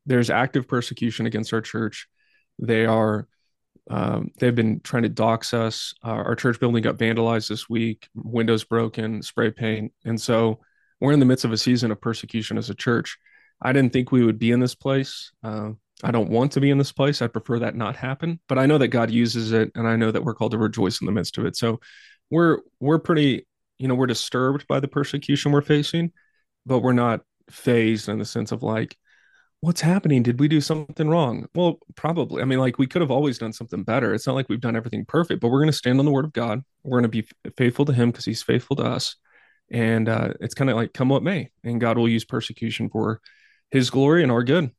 there's active persecution against our church. They are they've been trying to dox us. Our church building got vandalized this week, windows broken, spray paint. And so we're in the midst of a season of persecution as a church. I didn't think we would be in this place. I don't want to be in this place. I prefer that not happen, but I know that God uses it, and I know that we're called to rejoice in the midst of it. So we're pretty, we're disturbed by the persecution we're facing, but we're not phased in the sense of like, what's happening? Did we do something wrong? Well, probably. I mean, like we could have always done something better. It's not like we've done everything perfect, but we're going to stand on the word of God. We're going to be faithful to him because he's faithful to us. And it's kind of like come what may, and God will use persecution for his glory and our good.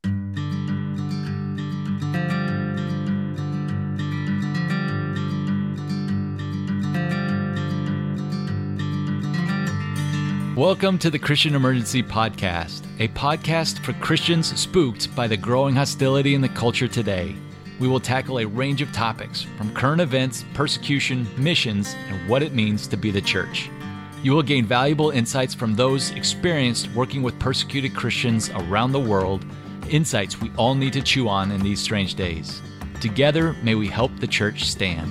Welcome to the Christian Emergency Podcast, a podcast for Christians spooked by the growing hostility in the culture today. We will tackle a range of topics, from current events, persecution, missions, and what it means to be the church. You will gain valuable insights from those experienced working with persecuted Christians around the world, insights we all need to chew on in these strange days. Together, may we help the church stand.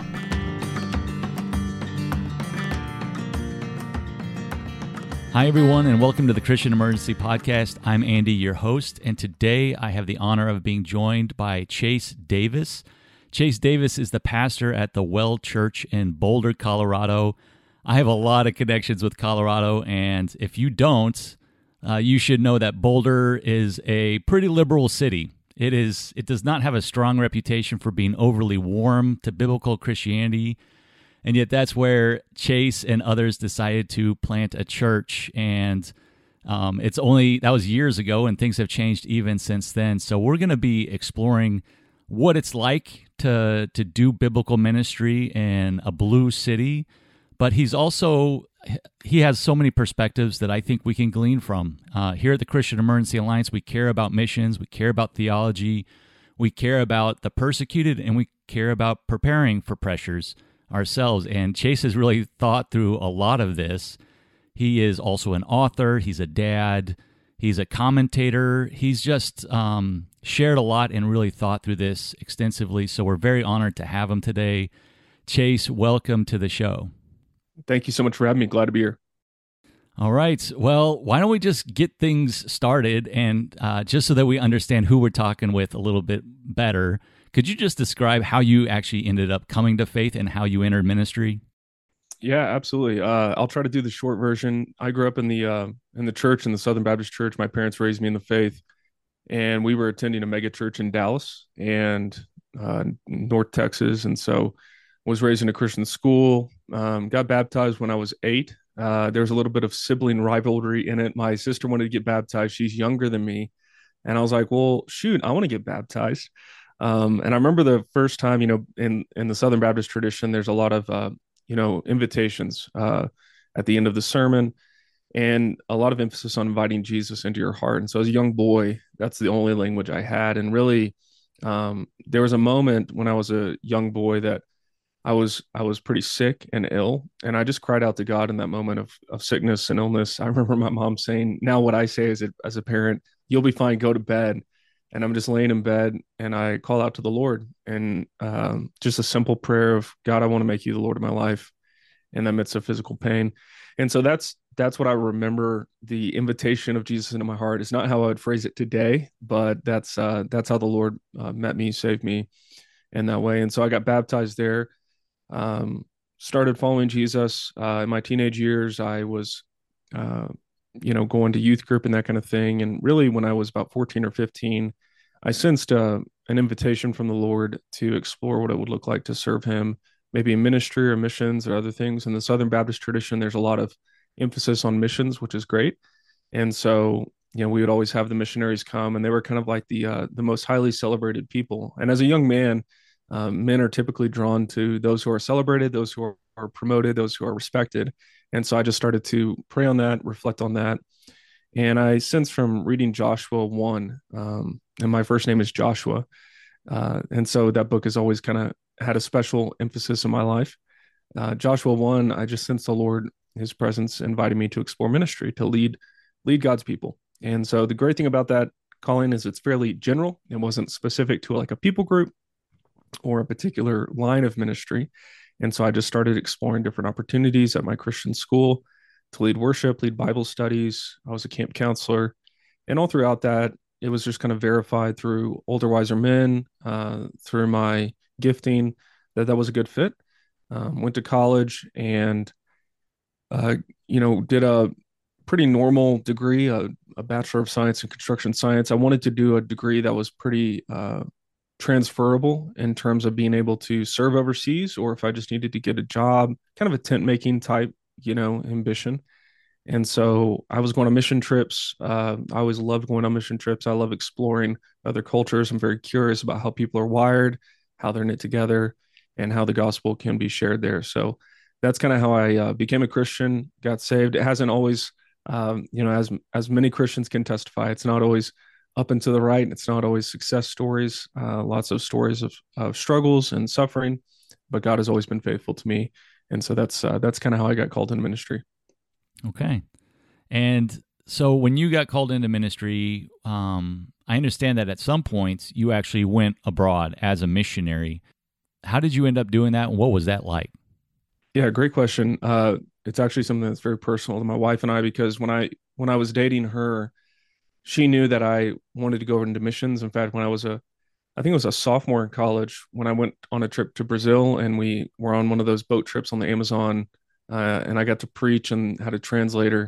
Hi, everyone, and welcome to the Christian Emergency Podcast. I'm Andy, your host, and today I have the honor of being joined by Chase Davis. Chase Davis is the pastor at the Well Church in Boulder, Colorado. I have a lot of connections with Colorado, and if you don't, you should know that Boulder is a pretty liberal city. It does not have a strong reputation for being overly warm to biblical Christianity. And yet that's where Chase and others decided to plant a church. And that was years ago, and things have changed even since then. So we're going to be exploring what it's like to do biblical ministry in a blue city. But he has so many perspectives that I think we can glean from. Here at the Christian Emergency Alliance, we care about missions, we care about theology, we care about the persecuted, and we care about preparing for pressures ourselves. And Chase has really thought through a lot of this. He is also an author, he's a dad, he's a commentator. He's just shared a lot and really thought through this extensively. So we're very honored to have him today. Chase, welcome to the show. Thank you so much for having me. Glad to be here. All right. Well, why don't we just get things started, and just so that we understand who we're talking with a little bit better, could you just describe how you actually ended up coming to faith and how you entered ministry? Yeah, absolutely. I'll try to do the short version. I grew up in the church, in the Southern Baptist Church. My parents raised me in the faith, and we were attending a mega church in Dallas and North Texas, and so was raised in a Christian school. Got baptized when I was 8. There was a little bit of sibling rivalry in it. My sister wanted to get baptized. She's younger than me, and I was like, "Well, shoot, I want to get baptized." And I remember the first time, in the Southern Baptist tradition, there's a lot of, invitations at the end of the sermon, and a lot of emphasis on inviting Jesus into your heart. And so as a young boy, that's the only language I had. And really, there was a moment when I was a young boy that I was pretty sick and ill, and I just cried out to God in that moment of sickness and illness. I remember my mom saying, "Now what I say as a parent, you'll be fine, go to bed." And I'm just laying in bed, and I call out to the Lord, and just a simple prayer of, "God, I want to make you the Lord of my life," in the midst of physical pain. And so that's what I remember. The invitation of Jesus into my heart is not how I would phrase it today, but that's how the Lord met me, saved me in that way. And so I got baptized there, started following Jesus. In my teenage years, I was going to youth group and that kind of thing. And really, when I was about 14 or 15, I sensed an invitation from the Lord to explore what it would look like to serve him, maybe in ministry or missions or other things. In the Southern Baptist tradition, there's a lot of emphasis on missions, which is great. And so, we would always have the missionaries come, and they were kind of like the most highly celebrated people. And as a young man, men are typically drawn to those who are celebrated, those who are promoted, those who are respected. And so I just started to pray on that, reflect on that. And I sensed from reading Joshua 1, and my first name is Joshua. And so that book has always kind of had a special emphasis in my life. Joshua 1, I just sensed the Lord, his presence, inviting me to explore ministry, to lead God's people. And so the great thing about that calling is it's fairly general. It wasn't specific to like a people group or a particular line of ministry. And so I just started exploring different opportunities at my Christian school to lead worship, lead Bible studies. I was a camp counselor. And all throughout that, it was just kind of verified through older, wiser men, through my gifting, that that was a good fit. Went to college and, did a pretty normal degree, a Bachelor of Science in Construction Science. I wanted to do a degree that was pretty transferable in terms of being able to serve overseas, or if I just needed to get a job, kind of a tent making type, ambition. And so I was going on mission trips. I always loved going on mission trips. I love exploring other cultures. I'm very curious about how people are wired, how they're knit together, and how the gospel can be shared there. So that's kind of how I became a Christian, got saved. It hasn't always, as many Christians can testify, it's not always up and to the right. It's not always success stories, lots of stories of struggles and suffering, but God has always been faithful to me. And so that's kind of how I got called into ministry. Okay. And so when you got called into ministry, I understand that at some points you actually went abroad as a missionary. How did you end up doing that? And what was that like? Yeah, great question. It's actually something that's very personal to my wife and I, because when I was dating her, she knew that I wanted to go into missions. In fact, I think it was a sophomore in college, when I went on a trip to Brazil, and we were on one of those boat trips on the Amazon, and I got to preach and had a translator.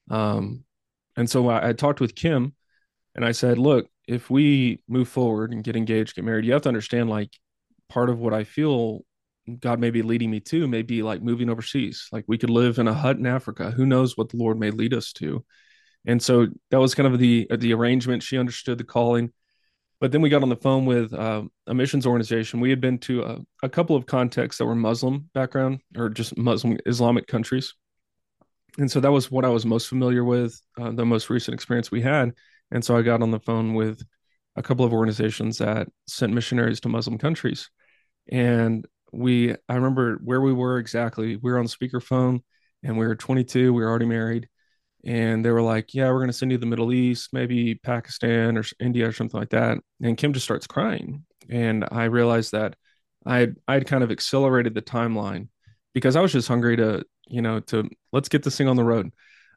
And so I talked with Kim, and I said, look, if we move forward and get engaged, get married, you have to understand, like, part of what I feel God may be leading me to may be like moving overseas. Like, we could live in a hut in Africa. Who knows what the Lord may lead us to? And so that was kind of the arrangement. She understood the calling. But then we got on the phone with a missions organization. We had been to a couple of contexts that were Muslim background, or just Muslim Islamic countries. And so that was what I was most familiar with, the most recent experience we had. And so I got on the phone with a couple of organizations that sent missionaries to Muslim countries. And I remember where we were exactly. We were on speakerphone, and we were 22. We were already married. And they were like, yeah, we're going to send you to the Middle East, maybe Pakistan or India or something like that. And Kim just starts crying. And I realized that I'd kind of accelerated the timeline, because I was just hungry to let's get this thing on the road.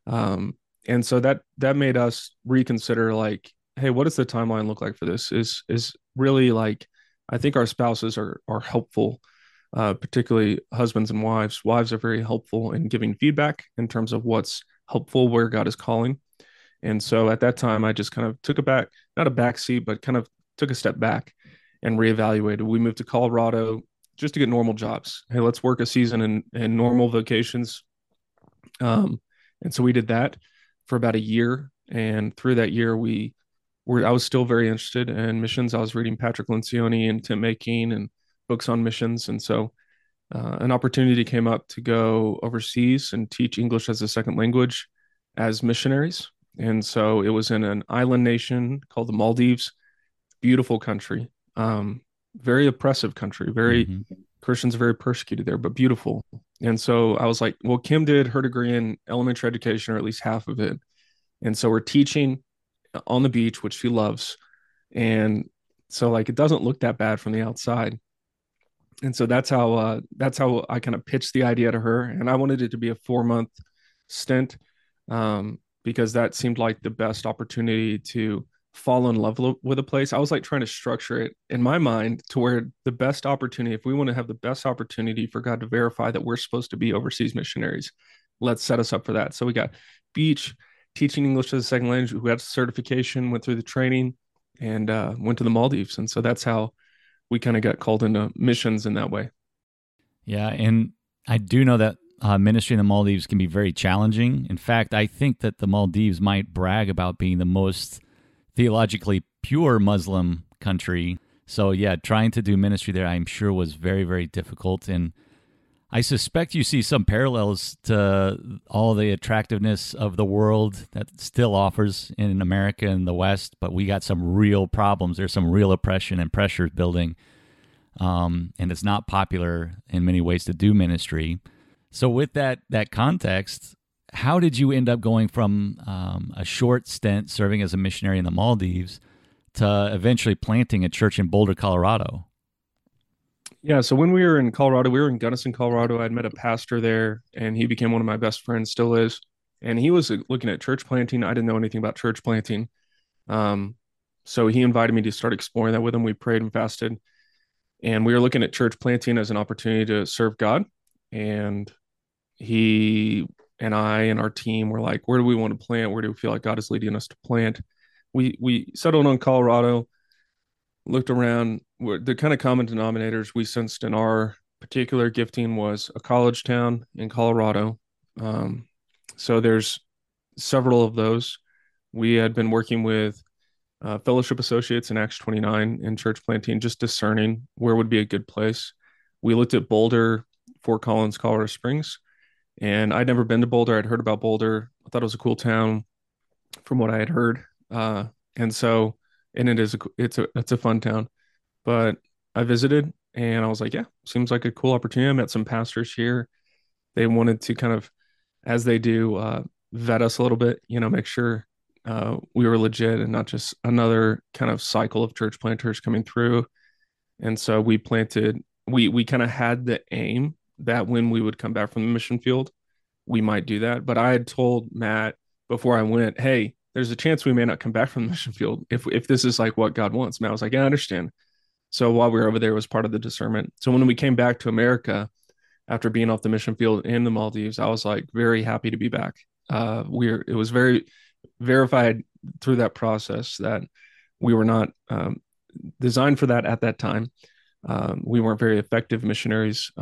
And so that made us reconsider, like, hey, what does the timeline look like for this? Is really, like, I think our spouses are helpful, particularly husbands and wives. Wives are very helpful in giving feedback in terms of what's helpful, where God is calling. And so at that time, I just kind of took not a back seat, but kind of took a step back and reevaluated. We moved to Colorado just to get normal jobs. Hey, let's work a season in normal vocations. And so we did that for about a year. And through that year, I was still very interested in missions. I was reading Patrick Lencioni and tent making and books on missions. And so an opportunity came up to go overseas and teach English as a second language as missionaries. And so it was in an island nation called the Maldives. Beautiful country, very oppressive country, Christians are very persecuted there, but beautiful. And so I was like, well, Kim did her degree in elementary education, or at least half of it. And so we're teaching on the beach, which she loves. And so, like, it doesn't look that bad from the outside. And so that's how I kind of pitched the idea to her. And I wanted it to be a 4-month stint, because that seemed like the best opportunity to fall in love with a place. I was like trying to structure it in my mind to where the best opportunity, if we want to have the best opportunity for God to verify that we're supposed to be overseas missionaries, let's set us up for that. So we got beach, teaching English as a second language. We got certification, went through the training, and went to the Maldives. And so that's how we kind of got called into missions in that way. Yeah, and I do know that ministry in the Maldives can be very challenging. In fact, I think that the Maldives might brag about being the most theologically pure Muslim country. So yeah, trying to do ministry there, I'm sure, was very, very difficult. And I suspect you see some parallels to all the attractiveness of the world that still offers in America and the West, but we got some real problems. There's some real oppression and pressures building, and it's not popular in many ways to do ministry. So with that context, how did you end up going from a short stint serving as a missionary in the Maldives to eventually planting a church in Boulder, Colorado? Yeah, so when we were in Colorado, we were in Gunnison, Colorado. I'd met a pastor there, and he became one of my best friends, still is. And he was looking at church planting. I didn't know anything about church planting. Um, so he invited me to start exploring that with him. We prayed and fasted, and we were looking at church planting as an opportunity to serve God. And he and I and our team were like, where do we want to plant? Where do we feel like God is leading us to plant? We settled on Colorado, looked around. The kind of common denominators we sensed in our particular gifting was a college town in Colorado. Um, so there's several of those. We had been working with fellowship associates in Acts 29 in church planting, just discerning where would be a good place. We looked at Boulder, Fort Collins, Colorado Springs, and I'd never been to Boulder. I'd heard about Boulder. I thought it was a cool town from what I had heard. And so, and it's a fun town. But I visited and I was like, yeah, seems like a cool opportunity. I met some pastors here. They wanted to kind of, as they do, vet us a little bit, make sure we were legit and not just another kind of cycle of church planters coming through. And so we kind of had the aim that when we would come back from the mission field, we might do that. But I had told Matt before I went, hey, there's a chance we may not come back from the mission field if this is like what God wants. Matt was like, yeah, I understand. So while we were over there, it was part of the discernment. So when we came back to America after being off the mission field in the Maldives, I was like very happy to be back. It was very verified through that process that we were not designed for that at that time. We weren't very effective missionaries.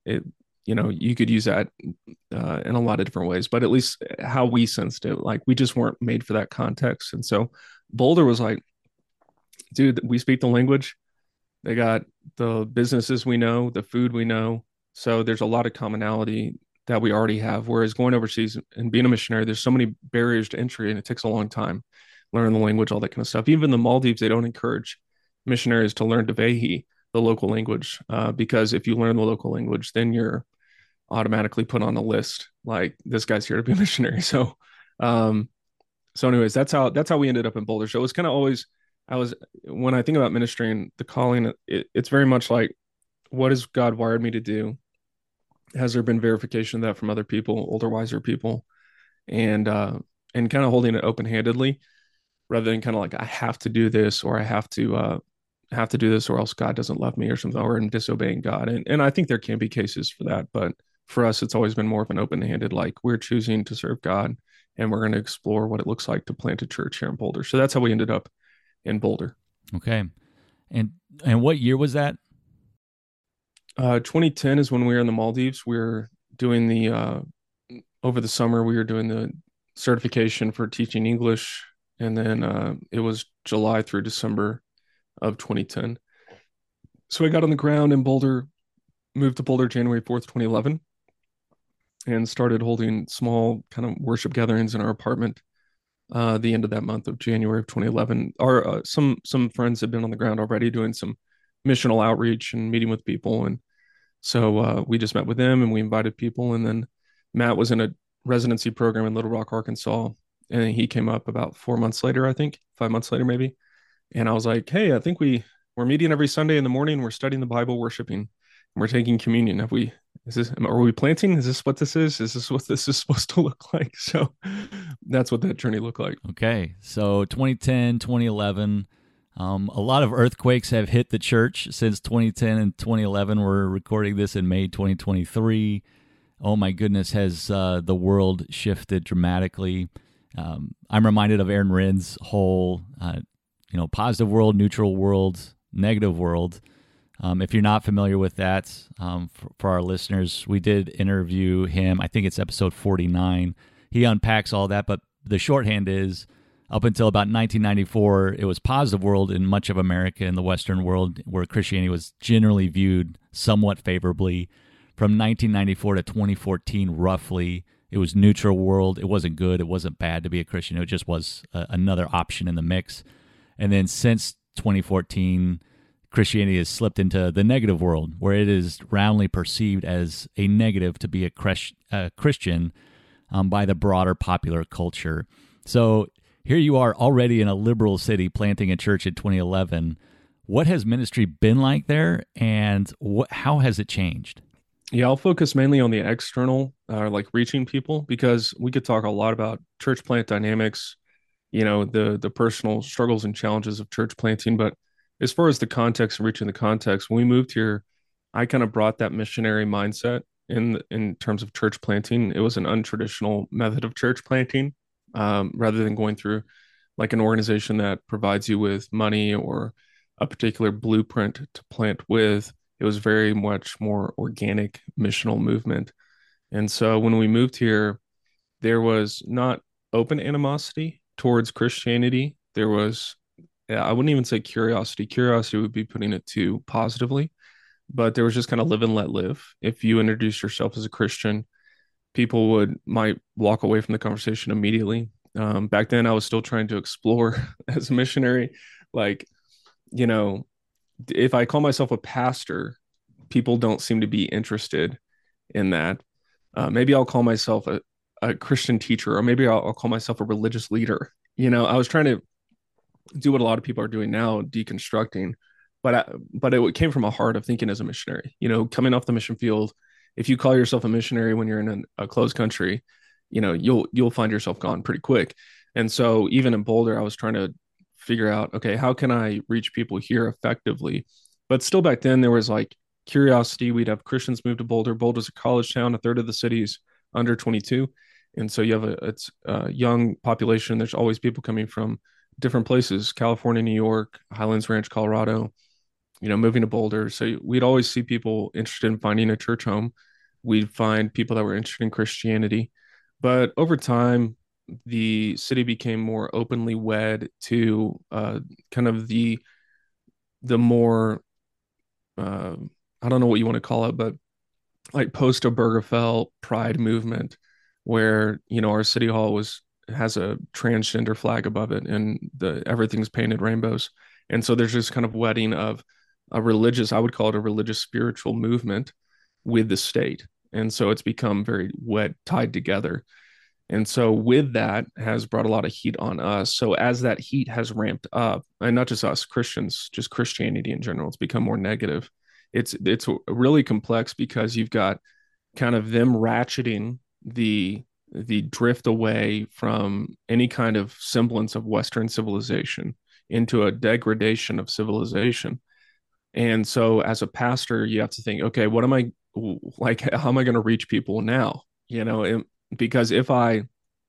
You could use that in a lot of different ways, but at least how we sensed it, like we just weren't made for that context. And so Boulder was like, dude, we speak the language. They got the businesses we know, the food we know. So there's a lot of commonality that we already have. Whereas going overseas and being a missionary, there's so many barriers to entry and it takes a long time. Learn the language, all that kind of stuff. Even the Maldives, they don't encourage missionaries to learn Dhawahi, the local language, because if you learn the local language, then you're automatically put on a list. Like this guy's here to be a missionary. Um, so anyways, that's how we ended up in Boulder. So it was kind of always, when I think about ministry and the calling, it's very much like, what has God wired me to do? Has there been verification of that from other people, older, wiser people, and kind of holding it open-handedly rather than kind of like I have to do this or I have to do this or else God doesn't love me or something, or I'm disobeying God. And I think there can be cases for that, but for us, it's always been more of an open-handed, like we're choosing to serve God and we're going to explore what it looks like to plant a church here in Boulder. So that's how we ended up in Boulder. Okay. And what year was that? 2010 is when we were in the Maldives. We were doing over the summer, we were doing the certification for teaching English. And then it was July through December of 2010. So I got on the ground in Boulder, moved to Boulder January 4th, 2011, and started holding small kind of worship gatherings in our apartment the end of that month of January of 2011. Some friends had been on the ground already doing some missional outreach and meeting with people. And so we just met with them and we invited people. And then Matt was in a residency program in Little Rock, Arkansas. And he came up about 4 months later, I think, 5 months later, maybe. And I was like, hey, I think we're meeting every Sunday in the morning. We're studying the Bible, worshiping, and we're taking communion. Are we planting? Is this what this is? Is this what this is supposed to look like? So that's what that journey looked like. Okay. So 2010, 2011, a lot of earthquakes have hit the church since 2010 and 2011. We're recording this in May 2023. Oh my goodness, has the world shifted dramatically. I'm reminded of Aaron Rind's whole, positive world, neutral world, negative world. If you're not familiar with that, for our listeners, we did interview him. I think it's episode 49. He unpacks all that, but the shorthand is up until about 1994, it was positive world in much of America and the Western world where Christianity was generally viewed somewhat favorably. From 1994 to 2014, roughly, it was neutral world. It wasn't good. It wasn't bad to be a Christian. It just was another option in the mix. And then since 2014, Christianity has slipped into the negative world, where it is roundly perceived as a negative to be a Christian. by the broader popular culture. So here you are already in a liberal city planting a church in 2011. What has ministry been like there, and how has it changed? Yeah, I'll focus mainly on the external, like reaching people, because we could talk a lot about church plant dynamics, the personal struggles and challenges of church planting. But as far as the context, reaching the context, when we moved here, I kind of brought that missionary mindset in terms of church planting. It was an untraditional method of church planting, rather than going through like an organization that provides you with money or a particular blueprint to plant with. It was very much more organic missional movement. And so when we moved here, there was not open animosity towards Christianity. There was, yeah, I wouldn't even say curiosity. Curiosity would be putting it too positively, but there was just kind of live and let live. If you introduced yourself as a Christian, people might walk away from the conversation immediately. Back then, I was still trying to explore as a missionary. Like, you know, if I call myself a pastor, people don't seem to be interested in that. Maybe I'll call myself a Christian teacher, or maybe I'll call myself a religious leader. I was trying to do what a lot of people are doing now, deconstructing, but it came from a heart of thinking as a missionary. Coming off the mission field, if you call yourself a missionary when you're in a closed country, you'll find yourself gone pretty quick. And so even in Boulder, I was trying to figure out, okay, how can I reach people here effectively? But still back then there was like curiosity. We'd have Christians move to Boulder. Boulder's a college town. A third of the city's under 22. And so you have it's a young population. There's always people coming from different places, California, New York, Highlands Ranch, Colorado, moving to Boulder. So we'd always see people interested in finding a church home. We'd find people that were interested in Christianity. But over time, the city became more openly wed to kind of the more I don't know what you want to call it, but like post Obergefell pride movement, where our city hall has a transgender flag above it, and everything's painted rainbows, and so there's this kind of wedding of I would call it a religious spiritual movement with the state, and so it's become very tied together. And so with that has brought a lot of heat on us. So as that heat has ramped up, and not just us Christians, just Christianity in general, it's become more negative. It's really complex because you've got kind of them ratcheting the drift away from any kind of semblance of Western civilization into a degradation of civilization. And so as a pastor, you have to think, okay, what am I like? How am I going to reach people now? Because if I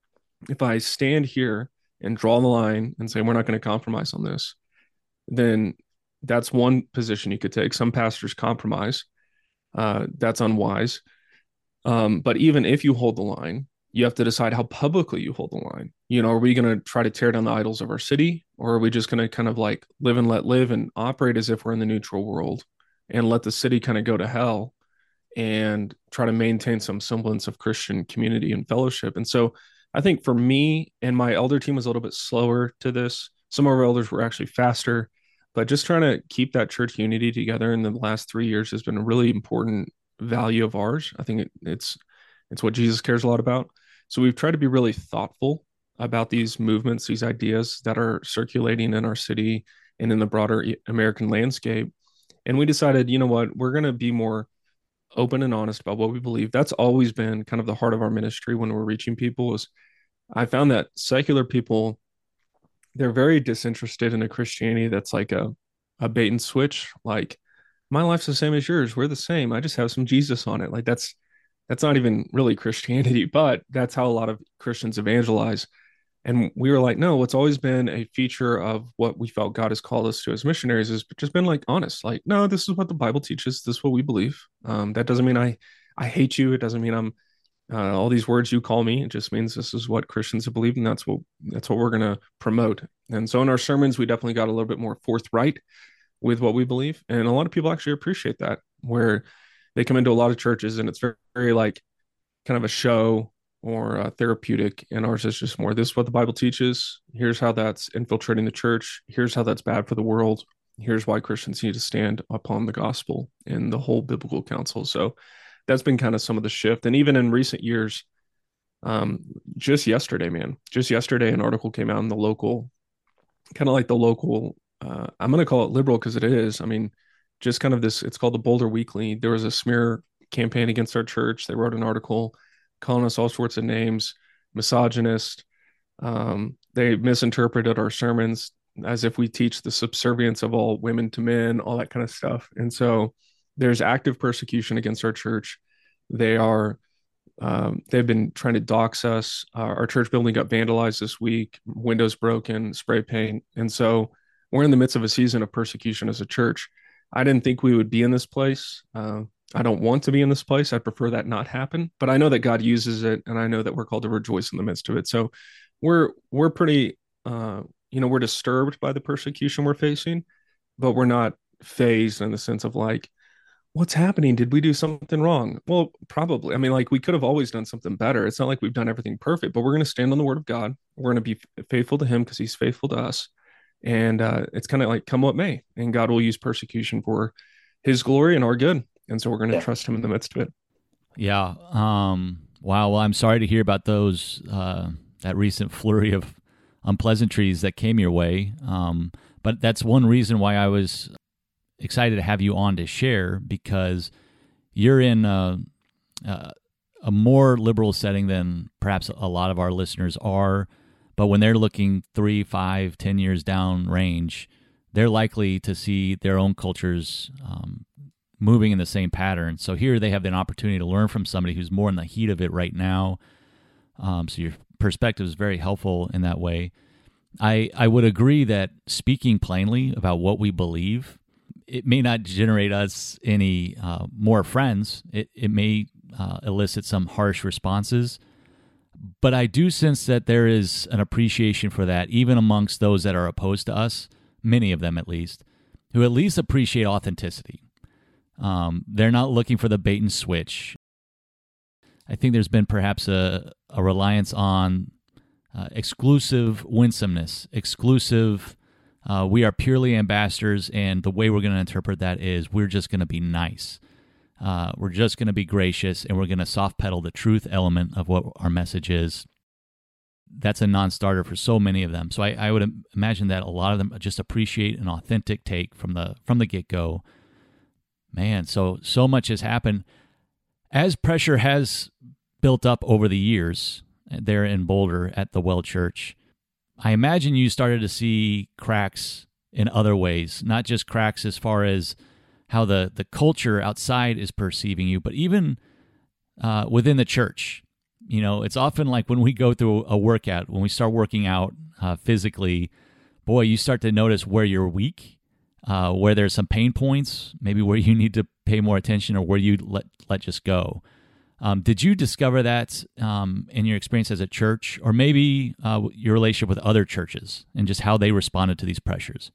stand here and draw the line and say we're not going to compromise on this, then that's one position you could take. Some pastors compromise. That's unwise. But even if you hold the line, you have to decide how publicly you hold the line. Are we going to try to tear down the idols of our city, or are we just going to kind of like live and let live and operate as if we're in the neutral world and let the city kind of go to hell and try to maintain some semblance of Christian community and fellowship? And so I think for me, and my elder team was a little bit slower to this. Some of our elders were actually faster, but just trying to keep that church unity together in the last 3 years has been a really important value of ours. I think it's what Jesus cares a lot about. So we've tried to be really thoughtful about these movements, these ideas that are circulating in our city and in the broader American landscape. And we decided, you know what, we're going to be more open and honest about what we believe. That's always been kind of the heart of our ministry when we're reaching people. Is I found that secular people, they're very disinterested in a Christianity that's like a bait and switch. Like, my life's the same as yours. We're the same. I just have some Jesus on it. Like that's not even really Christianity, but that's how a lot of Christians evangelize. And we were like, no, what's always been a feature of what we felt God has called us to as missionaries is just been like honest. Like, no, this is what the Bible teaches. This is what we believe. That doesn't mean I hate you. It doesn't mean I'm all these words you call me. It just means this is what Christians have believed, and that's what we're going to promote. And so in our sermons, we definitely got a little bit more forthright with what we believe, and a lot of people actually appreciate that. Where they come into a lot of churches and it's very, very like kind of a show or therapeutic, and ours is just more, this is what the Bible teaches. Here's how that's infiltrating the church. Here's how that's bad for the world. Here's why Christians need to stand upon the gospel and the whole biblical counsel. So that's been kind of some of the shift. And even in recent years, Um, just yesterday, man, just yesterday, an article came out in the local, kind of like the local, I'm going to call it liberal because it is. I mean, just kind of this, it's called the Boulder Weekly. There was a smear campaign against our church. They wrote an article calling us all sorts of names, misogynist. They misinterpreted our sermons as if we teach the subservience of all women to men, all that kind of stuff. And so there's active persecution against our church. They are they've been trying to dox us. Our church building got vandalized this week, windows broken, spray paint. And so we're in the midst of a season of persecution as a church. I didn't think we would be in this place. I don't want to be in this place. I prefer that not happen, but I know that God uses it, and I know that we're called to rejoice in the midst of it. So we're pretty, we're disturbed by the persecution we're facing, but we're not phased in the sense of like, what's happening? Did we do something wrong? Well, probably. I mean, like we could have always done something better. It's not like we've done everything perfect, but we're going to stand on the word of God. We're going to be faithful to him because he's faithful to us. And it's kind of like come what may, and God will use persecution for his glory and our good. And so we're going to trust him in the midst of it. Yeah. Wow. Well, I'm sorry to hear about those, that recent flurry of unpleasantries that came your way. But that's one reason why I was excited to have you on to share, because you're in a more liberal setting than perhaps a lot of our listeners are. But when they're looking 3, 5, 10 years down range, they're likely to see their own cultures moving in the same pattern. So here they have an opportunity to learn from somebody who's more in the heat of it right now. So your perspective is very helpful in that way. I would agree that speaking plainly about what we believe, it may not generate us any more friends. It may elicit some harsh responses. But I do sense that there is an appreciation for that, even amongst those that are opposed to us, many of them at least, who at least appreciate authenticity. They're not looking for the bait and switch. I think there's been perhaps a reliance on exclusive winsomeness, exclusive, we are purely ambassadors, and the way we're going to interpret that is we're just going to be nice. We're just going to be gracious, and we're going to soft pedal the truth element of what our message is. That's a non-starter for so many of them. So I would imagine that a lot of them just appreciate an authentic take from the get-go. Man, so much has happened. As pressure has built up over the years there in Boulder at the Well Church, I imagine you started to see cracks in other ways, not just cracks as far as how the culture outside is perceiving you, but even within the church. You know, it's often like when we go through a workout, when we start working out physically, boy, you start to notice where you're weak, where there's some pain points, maybe where you need to pay more attention or where you let just go. Did you discover that in your experience as a church, or maybe your relationship with other churches and just how they responded to these pressures?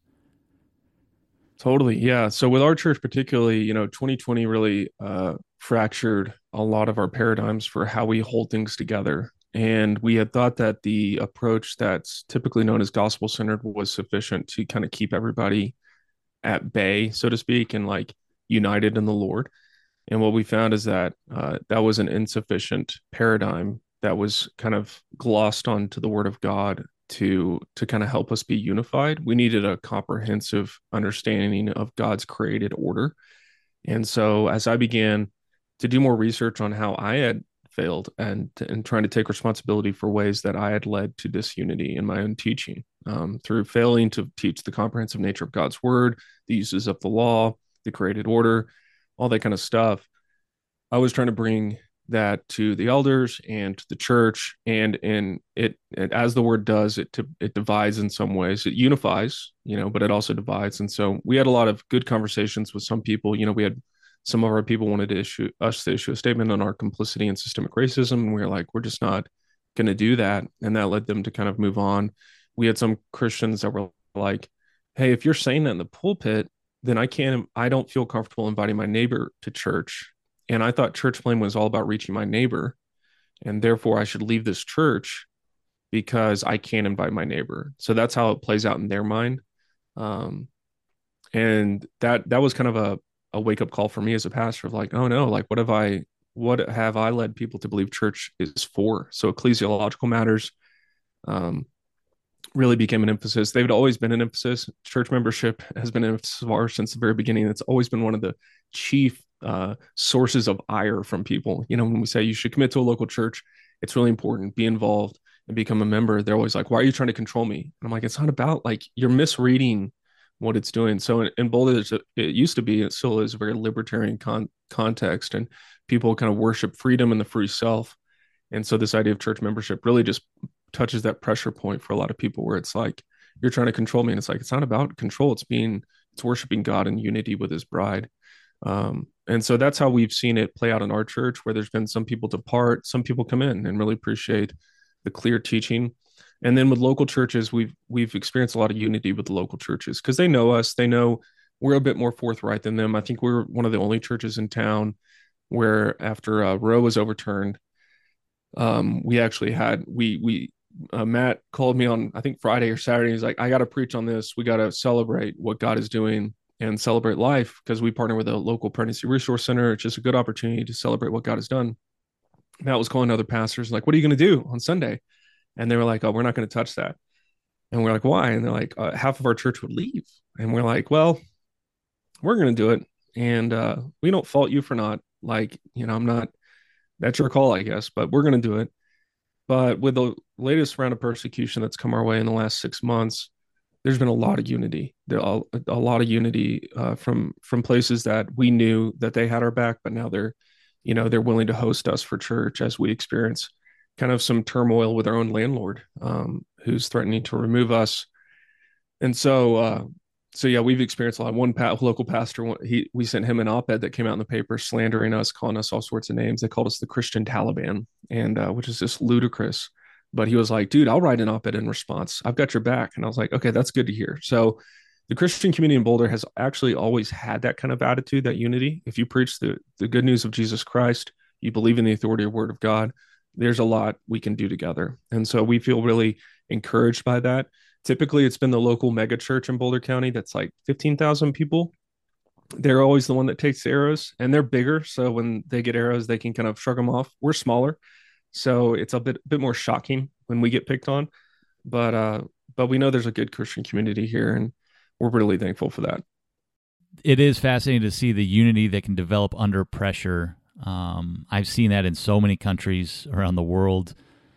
Totally. Yeah. So with our church particularly, 2020 really fractured a lot of our paradigms for how we hold things together. And we had thought that the approach that's typically known as gospel centered was sufficient to kind of keep everybody at bay, so to speak, and like united in the Lord. And what we found is that that was an insufficient paradigm that was kind of glossed onto the Word of God to kind of help us be unified. We needed a comprehensive understanding of God's created order. And so as I began to do more research on how I had failed and trying to take responsibility for ways that I had led to disunity in my own teaching, through failing to teach the comprehensive nature of God's word, the uses of the law, the created order, all that kind of stuff. I was trying to bring that to the elders and to the church, and in it as the word does, it divides in some ways. It unifies, but it also divides. And so we had a lot of good conversations with some people. We had some of our people wanted to issue a statement on our complicity in systemic racism, and we were like, we're just not going to do that, and that led them to kind of move on. We had some Christians that were like, hey, if you're saying that in the pulpit, then I don't feel comfortable inviting my neighbor to church. And I thought church plan was all about reaching my neighbor, and therefore I should leave this church because I can't invite my neighbor. So that's how it plays out in their mind. And that was kind of a wake up call for me as a pastor of like, oh no, like what have I what have I led people to believe church is for? So ecclesiological matters really became an emphasis. They've always been an emphasis. Church membership has been an emphasis of ours since the very beginning. It's always been one of the chief sources of ire from people. When we say you should commit to a local church, it's really important. Be involved and become a member. They're always like, "Why are you trying to control me?" And I'm like, "It's not about you're misreading what it's doing." So in Boulder, it used to be, it still is a very libertarian context, and people kind of worship freedom and the free self. And so this idea of church membership really just touches that pressure point for a lot of people, where it's like, you're trying to control me. And it's like, it's not about control. It's worshiping God in unity with his bride. And so that's how we've seen it play out in our church, where there's been some people depart, some people come in and really appreciate the clear teaching. And then with local churches, we've experienced a lot of unity with the local churches, because they know us. They know we're a bit more forthright than them. I think we're one of the only churches in town where, after Roe was overturned, we actually had Matt called me on, I think, Friday or Saturday. He's like, "I got to preach on this. We got to celebrate what God is doing and celebrate life, because we partner with a local pregnancy resource center. It's just a good opportunity to celebrate what God has done." Matt was calling other pastors like, "What are you going to do on Sunday?" And they were like, "Oh, we're not going to touch that." And we're like, "Why?" And they're like, "Half of our church would leave." And we're like, "Well, we're going to do it. And we don't fault you for not, I'm not, that's your call, I guess, but we're going to do it." But with the latest round of persecution that's come our way in the last 6 months, there's been a lot of unity. A lot of unity from places that we knew that they had our back, but now they're willing to host us for church, as we experience kind of some turmoil with our own landlord, who's threatening to remove us. And so yeah, we've experienced a lot. One local pastor, we sent him an op-ed that came out in the paper slandering us, calling us all sorts of names. They called us the Christian Taliban, and which is just ludicrous. But he was like, "Dude, I'll write an op-ed in response. I've got your back." And I was like, "Okay, that's good to hear." So the Christian community in Boulder has actually always had that kind of attitude, that unity. If you preach the good news of Jesus Christ, you believe in the authority of Word of God, there's a lot we can do together. And so we feel really encouraged by that. Typically, it's been the local mega church in Boulder County that's like 15,000 people. They're always the one that takes the arrows, and they're bigger. So when they get arrows, they can kind of shrug them off. We're smaller, so it's a bit more shocking when we get picked on. But we know there's a good Christian community here, and we're really thankful for that. It is fascinating to see the unity that can develop under pressure. I've seen that in so many countries around the world.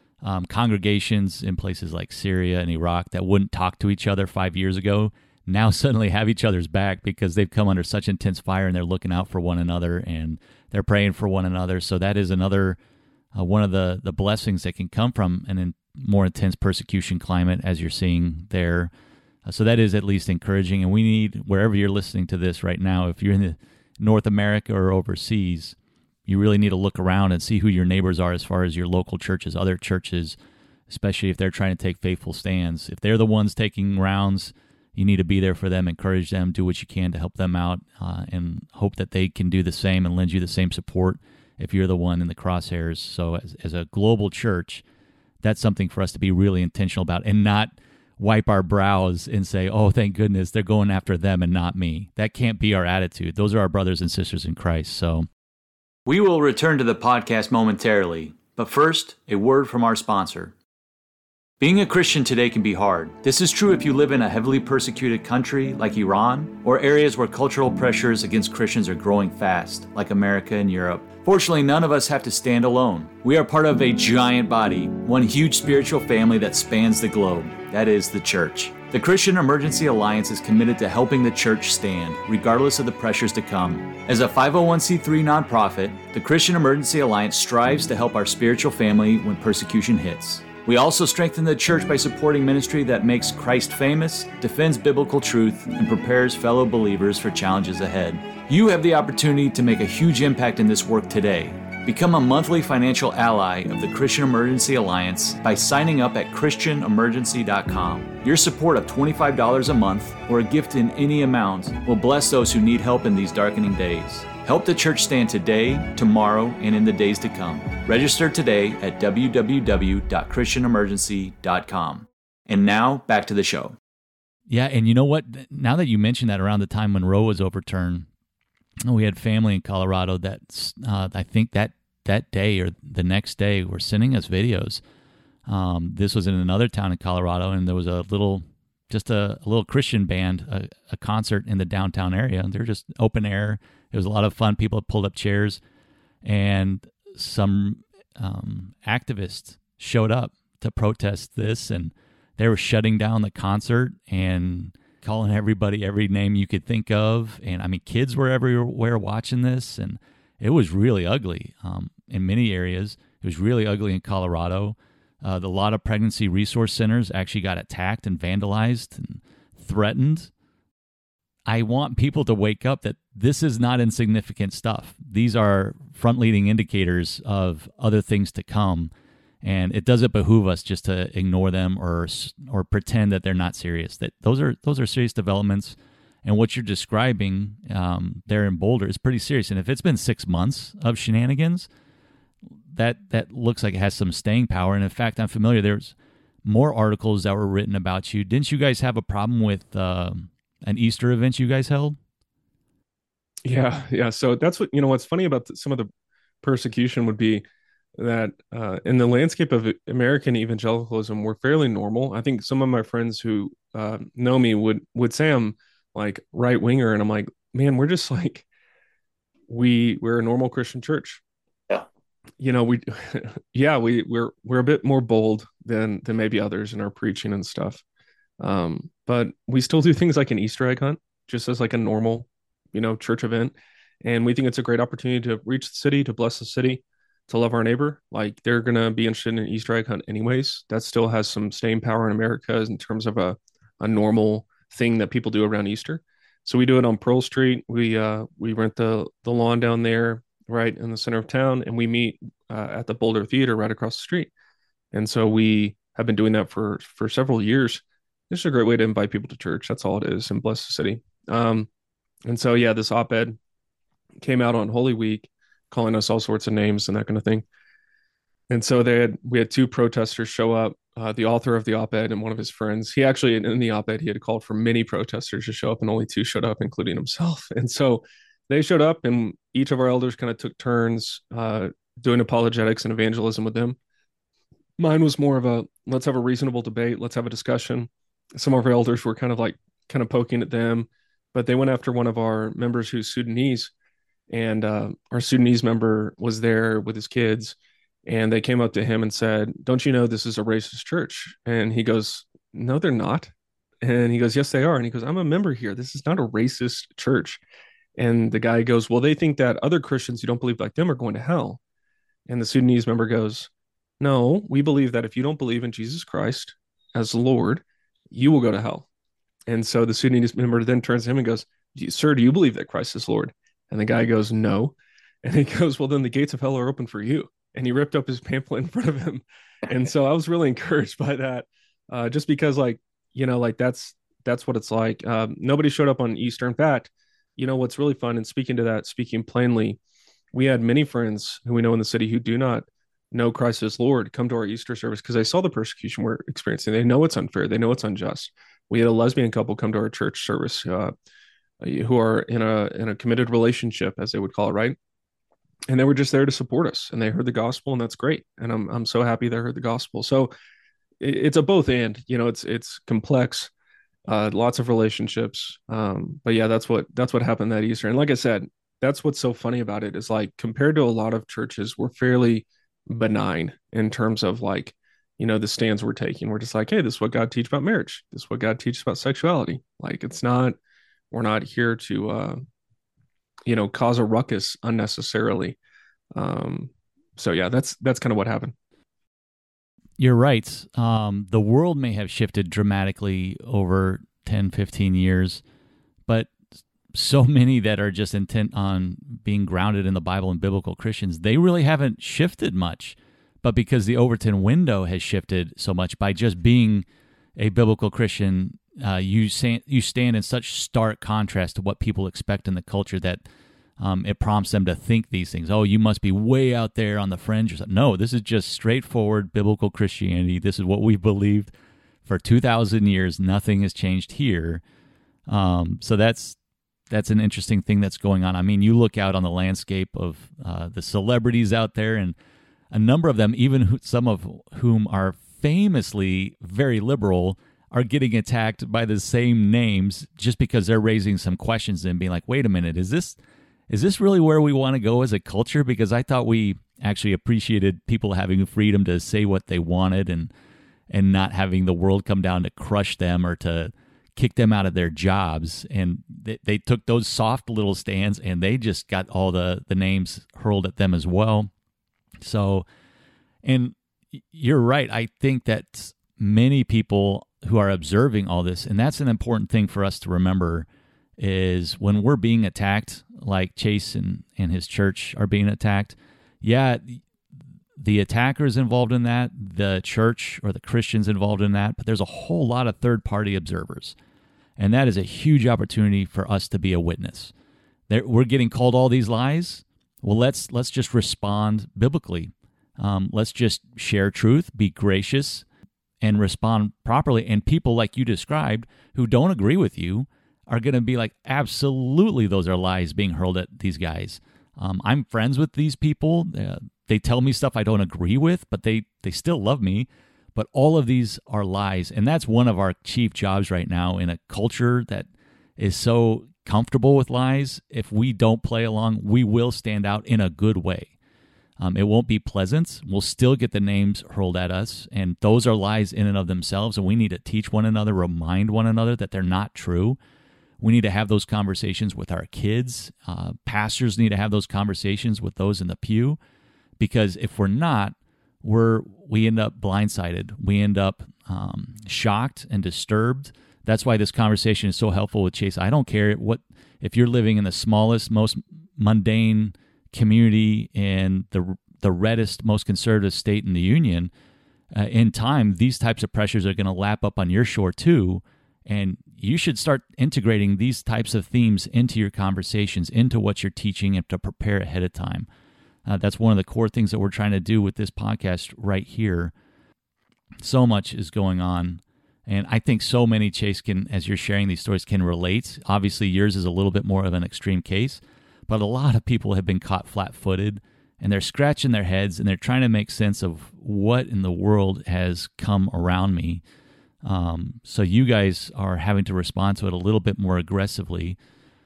Congregations in places like Syria and Iraq that wouldn't talk to each other 5 years ago now suddenly have each other's back, because they've come under such intense fire, and they're looking out for one another, and they're praying for one another. So that is another one of the blessings that can come from an more intense persecution climate, as you're seeing there. So that is at least encouraging. And we need, wherever you're listening to this right now, if you're in the North America or overseas, you really need to look around and see who your neighbors are as far as your local churches, other churches, especially if they're trying to take faithful stands. If they're the ones taking rounds, you need to be there for them, encourage them, do what you can to help them out, and hope that they can do the same and lend you the same support if you're the one in the crosshairs. So as a global church, that's something for us to be really intentional about, and not wipe our brows and say, "Oh, thank goodness they're going after them and not me." That can't be our attitude. Those are our brothers and sisters in Christ. So we will return to the podcast momentarily, but first, a word from our sponsor. Being a Christian today can be hard. This is true if you live in a heavily persecuted country like Iran, or areas where cultural pressures against Christians are growing fast, like America and Europe. Fortunately, none of us have to stand alone. We are part of a giant body, one huge spiritual family that spans the globe. That is the church. The Christian Emergency Alliance is committed to helping the church stand, regardless of the pressures to come. As a 501c3 nonprofit, the Christian Emergency Alliance strives to help our spiritual family when persecution hits. We also strengthen the church by supporting ministry that makes Christ famous, defends biblical truth, and prepares fellow believers for challenges ahead. You have the opportunity to make a huge impact in this work today. Become a monthly financial ally of the Christian Emergency Alliance by signing up at ChristianEmergency.com. Your support of $25 a month or a gift in any amount will bless those who need help in these darkening days. Help the church stand today, tomorrow, and in the days to come. Register today at www.ChristianEmergency.com. And now, back to the show. Yeah, and you know what? Now that you mentioned that, around the time when Roe was overturned, we had family in Colorado that I think that that day or the next day were sending us videos. This was in another town in Colorado, and there was a little Christian band, a concert in the downtown area. They were just open air. It was a lot of fun. People pulled up chairs, and some activists showed up to protest this, and they were shutting down the concert and calling everybody every name you could think of. And I mean, kids were everywhere watching this, and it was really ugly in many areas. It was really ugly in Colorado. A lot of pregnancy resource centers actually got attacked and vandalized and threatened. I want people to wake up that this is not insignificant stuff. These are front-leading indicators of other things to come, and it doesn't behoove us just to ignore them or pretend that they're not serious. That those are serious developments, and what you're describing there in Boulder is pretty serious. And if it's been 6 months of shenanigans, that looks like it has some staying power. And in fact, I'm familiar. There's more articles that were written about you. Didn't you guys have a problem with an Easter event you guys held? Yeah. So that's what's funny about some of the persecution would be that in the landscape of American evangelicalism, we're fairly normal. I think some of my friends who know me would say I'm like right winger, and I'm like, man, we're just like we're a normal Christian church. Yeah. We're a bit more bold than maybe others in our preaching and stuff. But we still do things like an Easter egg hunt, just as like a normal, church event. And we think it's a great opportunity to reach the city, to bless the city, to love our neighbor. Like, they're going to be interested in an Easter egg hunt anyways. That still has some staying power in America in terms of a normal thing that people do around Easter. So we do it on Pearl Street. We rent the lawn down there right in the center of town, and we meet at the Boulder Theater right across the street. And so we have been doing that for several years. This is a great way to invite people to church. That's all it is, and bless the city. And so, yeah, this op-ed came out on Holy Week, calling us all sorts of names and that kind of thing. And so we had two protesters show up, the author of the op-ed and one of his friends. He actually, in the op-ed, he had called for many protesters to show up, and only two showed up, including himself. And so they showed up, and each of our elders kind of took turns doing apologetics and evangelism with them. Mine was more of a, let's have a reasonable debate. Let's have a discussion. Some of our elders were kind of poking at them, but they went after one of our members who's Sudanese, and our Sudanese member was there with his kids, and they came up to him and said, "Don't you know this is a racist church?" And he goes, "No, they're not." And he goes, "Yes, they are." And he goes, "I'm a member here. This is not a racist church." And the guy goes, "Well, they think that other Christians who don't believe like them are going to hell." And the Sudanese member goes, "No, we believe that if you don't believe in Jesus Christ as Lord, you will go to hell." And so the Sudanese member then turns to him and goes, "Sir, do you believe that Christ is Lord?" And the guy goes, "No." And he goes, "Well, then the gates of hell are open for you." And he ripped up his pamphlet in front of him. And so I was really encouraged by that, just because that's what it's like. Nobody showed up on Easter. In fact, what's really fun, and speaking plainly, we had many friends who we know in the city who do not know Christ as Lord come to our Easter service because they saw the persecution we're experiencing. They know it's unfair. They know it's unjust. We had a lesbian couple come to our church service who are in a committed relationship, as they would call it, right? And they were just there to support us, and they heard the gospel, and that's great. And I'm so happy they heard the gospel. So it's a both and. It's complex, lots of relationships. But yeah, that's what happened that Easter. And like I said, that's what's so funny about it is, like, compared to a lot of churches, we're fairly benign in terms of the stands we're taking. We're just like, hey, this is what God teaches about marriage. This is what God teaches about sexuality. Like, we're not here to cause a ruckus unnecessarily. So yeah, that's kind of what happened. You're right. The world may have shifted dramatically over 10, 15 years, but so many that are just intent on being grounded in the Bible and biblical Christians, they really haven't shifted much. But because the Overton window has shifted so much by just being a biblical Christian, you stand in such stark contrast to what people expect in the culture that it prompts them to think these things. Oh, you must be way out there on the fringe or something. No, this is just straightforward biblical Christianity. This is what we've believed for 2,000 years. Nothing has changed here. So that's that's an interesting thing that's going on. I mean, you look out on the landscape of the celebrities out there, and a number of them, even some of whom are famously very liberal, are getting attacked by the same names just because they're raising some questions and being like, wait a minute, is this really where we want to go as a culture? Because I thought we actually appreciated people having freedom to say what they wanted and not having the world come down to crush them or to kick them out of their jobs. And they took those soft little stands, and they just got all the names hurled at them as well. So, and you're right. I think that many people who are observing all this, and that's an important thing for us to remember, is when we're being attacked, like Chase and his church are being attacked, yeah, the attackers involved in that, the church or the Christians involved in that, but there's a whole lot of third-party observers. And that is a huge opportunity for us to be a witness. We're getting called all these lies. Well, let's just respond biblically. Let's just share truth, be gracious, and respond properly. And people like you described who don't agree with you are going to be like, absolutely, those are lies being hurled at these guys. I'm friends with these people. They tell me stuff I don't agree with, but they still love me. But all of these are lies. And that's one of our chief jobs right now in a culture that is so comfortable with lies. If we don't play along, we will stand out in a good way. It won't be pleasant. We'll still get the names hurled at us, and those are lies in and of themselves, and we need to teach one another, remind one another that they're not true. We need to have those conversations with our kids. Pastors need to have those conversations with those in the pew, because if we're not, we end up blindsided. We end up shocked and disturbed. That's why this conversation is so helpful with Chase. I don't care if you're living in the smallest, most mundane community in the reddest, most conservative state in the union. In time, these types of pressures are going to lap up on your shore too, and you should start integrating these types of themes into your conversations, into what you're teaching, and to prepare ahead of time. That's one of the core things that we're trying to do with this podcast right here. So much is going on, and I think so many, Chase, as you're sharing these stories, can relate. Obviously, yours is a little bit more of an extreme case, but a lot of people have been caught flat-footed, and they're scratching their heads, and they're trying to make sense of what in the world has come around me. So you guys are having to respond to it a little bit more aggressively.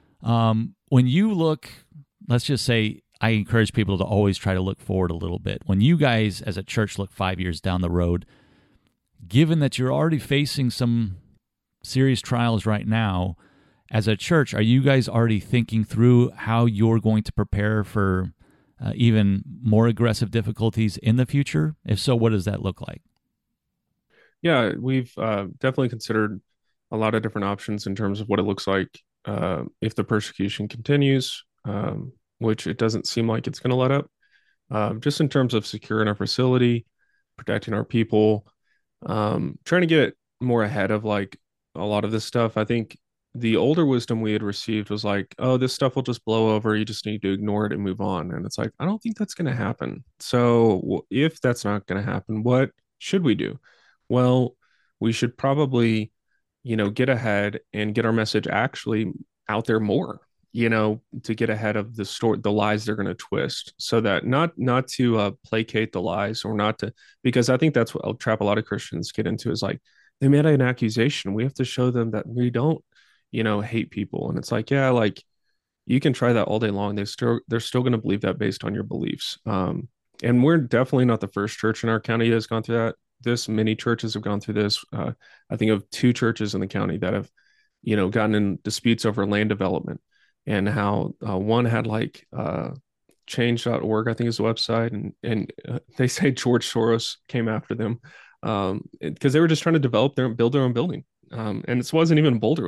When you look, let's just say, I encourage people to always try to look forward a little bit. When you guys as a church look 5 years down the road, given that you're already facing some serious trials right now, as a church, are you guys already thinking through how you're going to prepare for even more aggressive difficulties in the future? If so, what does that look like? Yeah, we've definitely considered a lot of different options in terms of what it looks like if the persecution continues, which it doesn't seem like it's going to let up. Just in terms of securing our facility, protecting our people, trying to get more ahead of like a lot of this stuff. I think the older wisdom we had received was like, oh, this stuff will just blow over. You just need to ignore it and move on. And it's like, I don't think that's going to happen. So if that's not going to happen, what should we do? Well, we should probably, get ahead and get our message actually out there more, to get ahead of the lies they're going to twist, so that not to placate the lies, or not to, because I think that's what a trap a lot of Christians get into, is like, they made an accusation. We have to show them that we don't, hate people. And it's like, yeah, like you can try that all day long. They're still going to believe that based on your beliefs. And we're definitely not the first church in our county that's gone through that. Many churches have gone through this. I think of 2 churches in the county that have, gotten in disputes over land development, and how one had like change.org, I think is the website. And they say George Soros came after them because they were just trying to build their own building. And it wasn't even in Boulder.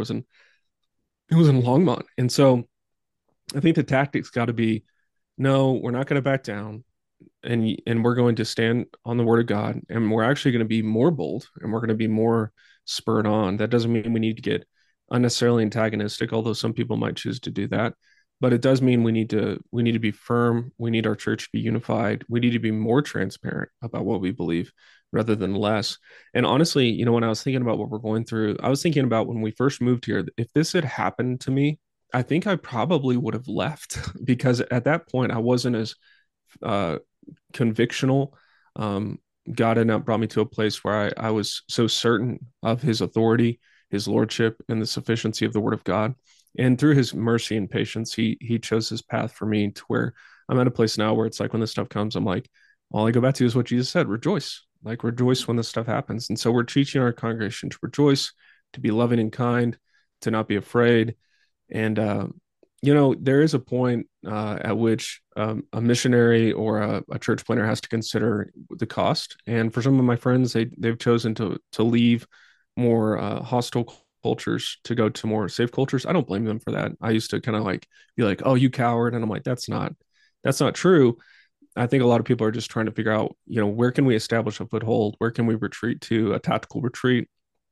It was in Longmont. And so I think the tactics got to be, no, we're not going to back down. And we're going to stand on the word of God, and we're actually going to be more bold, and we're going to be more spurred on. That doesn't mean we need to get unnecessarily antagonistic, although some people might choose to do that. But it does mean we need to be firm. We need our church to be unified. We need to be more transparent about what we believe rather than less. And honestly, when I was thinking about what we're going through, I was thinking about when we first moved here, if this had happened to me I think I probably would have left because at that point I wasn't as uh, convictional. Um, God had not brought me to a place where I was so certain of his authority, his lordship, and the sufficiency of the word of God. And through his mercy and patience, he chose his path for me to where I'm at a place now where it's like when this stuff comes, I'm like, all I go back to is what Jesus said, rejoice. Like rejoice when this stuff happens. And so we're teaching our congregation to rejoice, to be loving and kind, to not be afraid. And there is a point at which a missionary or a church planner has to consider the cost. And for some of my friends, they've chosen to leave more hostile cultures to go to more safe cultures. I don't blame them for that. I used to kind of like be like, "Oh, you coward," and I'm like, that's not true." I think a lot of people are just trying to figure out, where can we establish a foothold? Where can we retreat to a tactical retreat?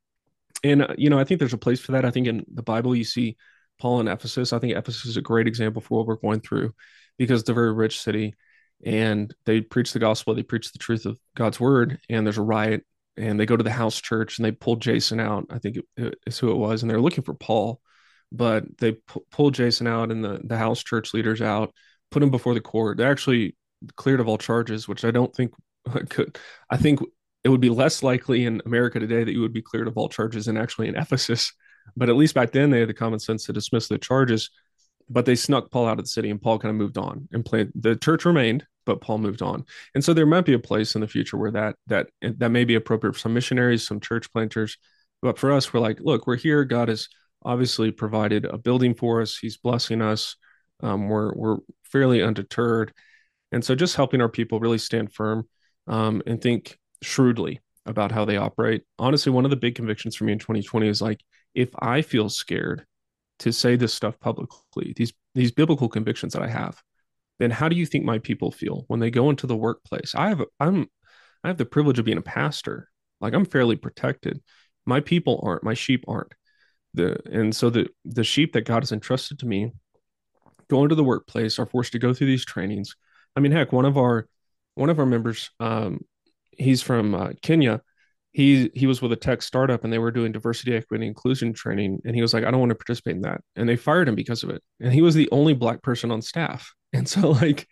And I think there's a place for that. I think in the Bible you see Paul in Ephesus. I think Ephesus is a great example for what we're going through because it's a very rich city and they preach the gospel, they preach the truth of God's word, and there's a riot and they go to the house church and they pull Jason out. I think it's who it was, and they're looking for Paul, but they pull Jason out and the house church leaders out, put him before the court. They actually cleared of all charges, which I don't think could. I think it would be less likely in America today that you would be cleared of all charges than actually in Ephesus. But at least back then, they had the common sense to dismiss the charges. But they snuck Paul out of the city, and Paul kind of moved on and played. The church remained, but Paul moved on. And so there might be a place in the future where that may be appropriate for some missionaries, some church planters. But for us, we're like, look, we're here. God has obviously provided a building for us. He's blessing us. We're fairly undeterred, and so just helping our people really stand firm and think shrewdly about how they operate. Honestly, one of the big convictions for me in 2020 is like, if I feel scared to say this stuff publicly, these biblical convictions that I have, then how do you think my people feel when they go into the workplace? I have the privilege of being a pastor. Like I'm fairly protected. My people aren't, my sheep aren't. And so the sheep that God has entrusted to me go into the workplace are forced to go through these trainings. I mean, heck, one of our members, he's from Kenya. He was with a tech startup and they were doing diversity, equity, inclusion training. And he was like, I don't want to participate in that. And they fired him because of it. And he was the only black person on staff. And so like,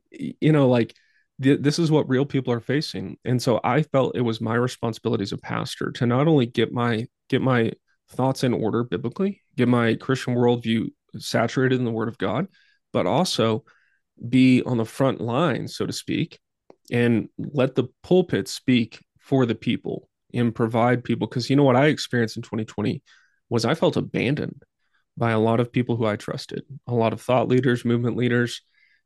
like this is what real people are facing. And so I felt it was my responsibility as a pastor to not only get my thoughts in order biblically, get my Christian worldview saturated in the word of God, but also be on the front line, so to speak, and let the pulpit speak for the people and provide people. Because you know what I experienced in 2020 was I felt abandoned by a lot of people who I trusted, a lot of thought leaders, movement leaders,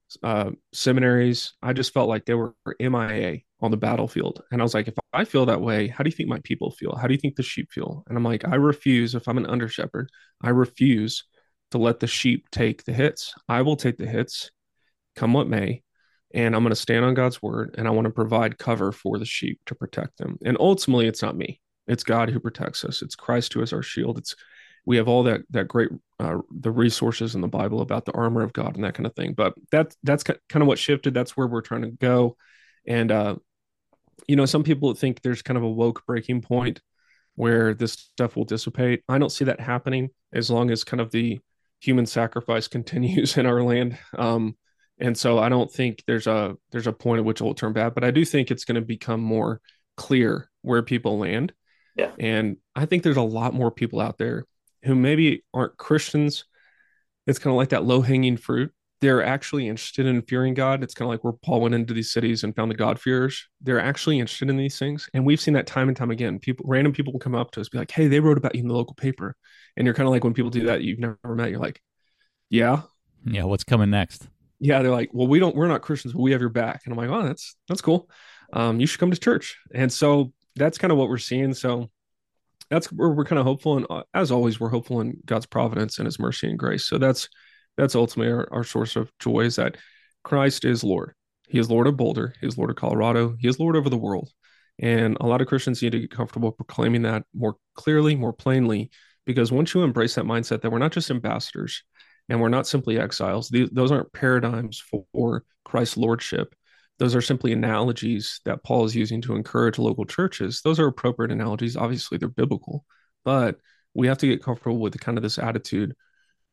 seminaries. I just felt like they were MIA on the battlefield. And I was like, if I feel that way, how do you think my people feel? How do you think the sheep feel? And I'm like, I refuse, if I'm an under shepherd, I refuse to let the sheep take the hits. I will take the hits come what may. And I'm going to stand on God's word and I want to provide cover for the sheep to protect them. And ultimately, it's not me. It's God who protects us. It's Christ who is our shield. We have all that great the resources in the Bible about the armor of God and that kind of thing. But that's kind of what shifted. That's where we're trying to go. And some people think there's kind of a woke breaking point where this stuff will dissipate. I don't see that happening as long as kind of the human sacrifice continues in our land. And so I don't think there's a point at which it will turn bad, but I do think it's going to become more clear where people land. Yeah. And I think there's a lot more people out there who maybe aren't Christians. It's kind of like that low-hanging fruit. They're actually interested in fearing God. It's kind of like where Paul went into these cities and found the God-fearers. They're actually interested in these things. And we've seen that time and time again. Random people will come up to us, be like, hey, they wrote about you in the local paper. And you're kind of like, when people do that, you've never met, you're like, yeah. Yeah, what's coming next? Yeah, they're like, well, we're not Christians, but we have your back. And I'm like, oh, that's cool. You should come to church. And so that's kind of what we're seeing. So that's where we're kind of hopeful. And as always, we're hopeful in God's providence and his mercy and grace. So that's ultimately our source of joy, is that Christ is Lord. He is Lord of Boulder. He is Lord of Colorado. He is Lord over the world. And a lot of Christians need to get comfortable proclaiming that more clearly, more plainly, because once you embrace that mindset that we're not just ambassadors and we're not simply exiles, those aren't paradigms for Christ's lordship. Those are simply analogies that Paul is using to encourage local churches. Those are appropriate analogies. Obviously, they're biblical, but we have to get comfortable with kind of this attitude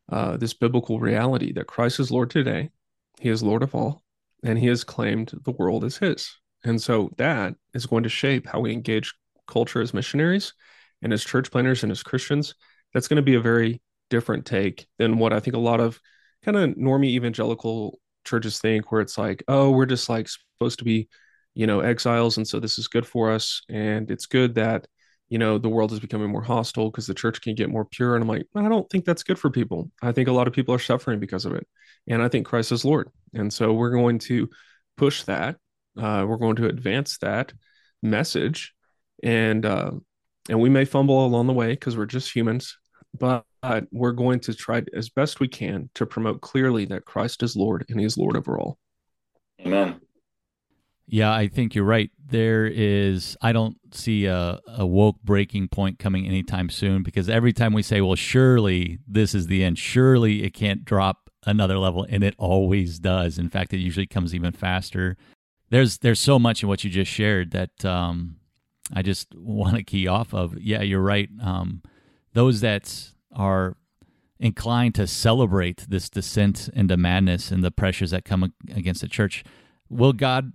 this biblical reality that Christ is Lord today. He is Lord of all, and he has claimed the world as his. And so that is going to shape how we engage culture as missionaries and as church planners and as Christians. That's going to be a very different take than what I think a lot of kind of normie evangelical churches think, where it's like, oh, we're just like supposed to be, exiles. And so this is good for us. And it's good that, the world is becoming more hostile because the church can get more pure. And I'm like, I don't think that's good for people. I think a lot of people are suffering because of it. And I think Christ is Lord. And so we're going to push that. We're going to advance that message. And we may fumble along the way because we're just humans, but we're going to try as best we can to promote clearly that Christ is Lord and he is Lord over all. Amen. Yeah, I think you're right. I don't see a woke breaking point coming anytime soon, because every time we say, well, surely this is the end, surely it can't drop another level, and it always does. In fact, it usually comes even faster. There's so much in what you just shared that I just want to key off of. Yeah, you're right. Those that are inclined to celebrate this descent into madness and the pressures that come against the church, will God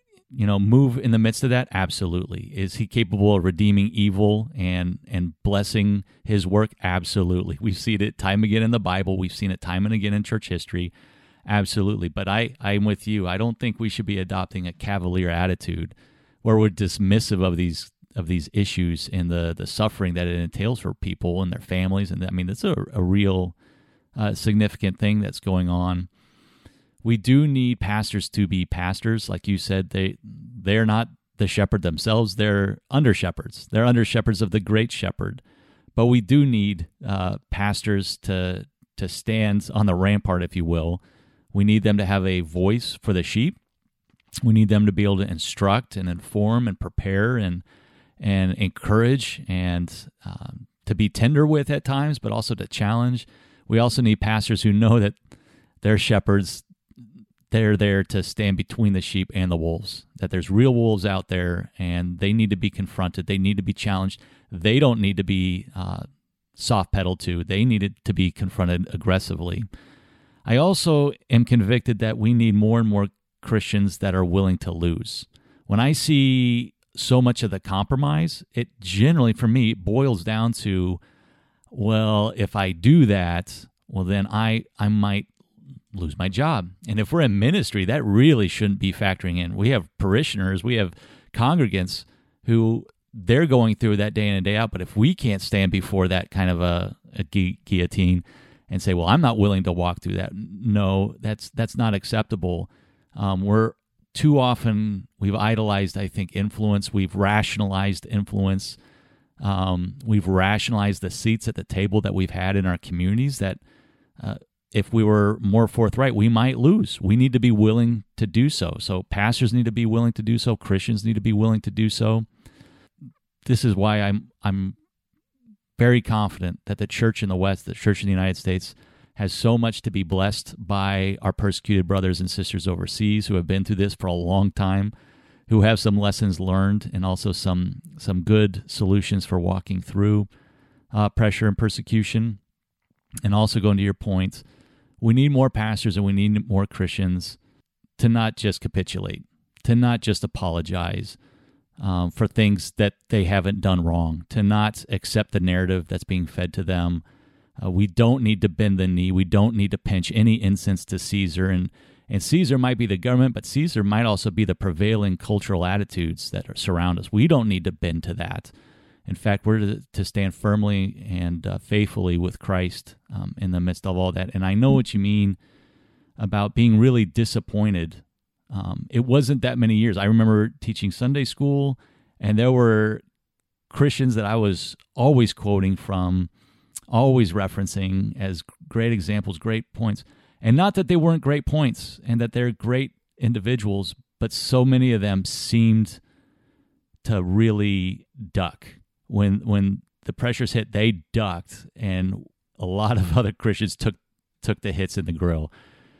move in the midst of that? Absolutely. Is he capable of redeeming evil and blessing his work? Absolutely. We've seen it time and again in the Bible. We've seen it time and again in church history. Absolutely. But I'm with you. I don't think we should be adopting a cavalier attitude where we're dismissive of these issues and the suffering that it entails for people and their families. And I mean, that's a real significant thing that's going on. We do need pastors to be pastors. Like you said, they're not the shepherd themselves. They're under shepherds. They're under shepherds of the great shepherd. But we do need pastors to stand on the rampart, if you will. We need them to have a voice for the sheep. We need them to be able to instruct and inform and prepare and encourage and to be tender with at times, but also to challenge. We also need pastors who know that their shepherds, they're there to stand between the sheep and the wolves, that there's real wolves out there, and they need to be confronted. They need to be challenged. They don't need to be soft-pedaled to. They need to be confronted aggressively. I also am convicted that we need more and more Christians that are willing to lose. When I see so much of the compromise, it generally, for me, boils down to, well, if I do that, well, then I might lose my job. And if we're in ministry, that really shouldn't be factoring in. We have parishioners, we have congregants who they're going through that day in and day out. But if we can't stand before that kind of a guillotine and say, well, I'm not willing to walk through that, no, that's not acceptable. We're too often, we've idolized, I think, influence. We've rationalized influence. We've rationalized the seats at the table that we've had in our communities that if we were more forthright, we might lose. We need to be willing to do so. So pastors need to be willing to do so. Christians need to be willing to do so. This is why I'm very confident that the church in the West, the church in the United States, has so much to be blessed by our persecuted brothers and sisters overseas who have been through this for a long time, who have some lessons learned and also some good solutions for walking through pressure and persecution. And also going to your point, we need more pastors and we need more Christians to not just capitulate, to not just apologize for things that they haven't done wrong, to not accept the narrative that's being fed to them. We don't need to bend the knee. We don't need to pinch any incense to Caesar. And Caesar might be the government, but Caesar might also be the prevailing cultural attitudes that surround us. We don't need to bend to that. In fact, we're to stand firmly and faithfully with Christ in the midst of all that. And I know what you mean about being really disappointed. It wasn't that many years. I remember teaching Sunday school, and there were Christians that I was always quoting from, always referencing as great examples, great points. And not that they weren't great points and that they're great individuals, but so many of them seemed to really duck. When the pressures hit, they ducked, and a lot of other Christians took the hits in the grill.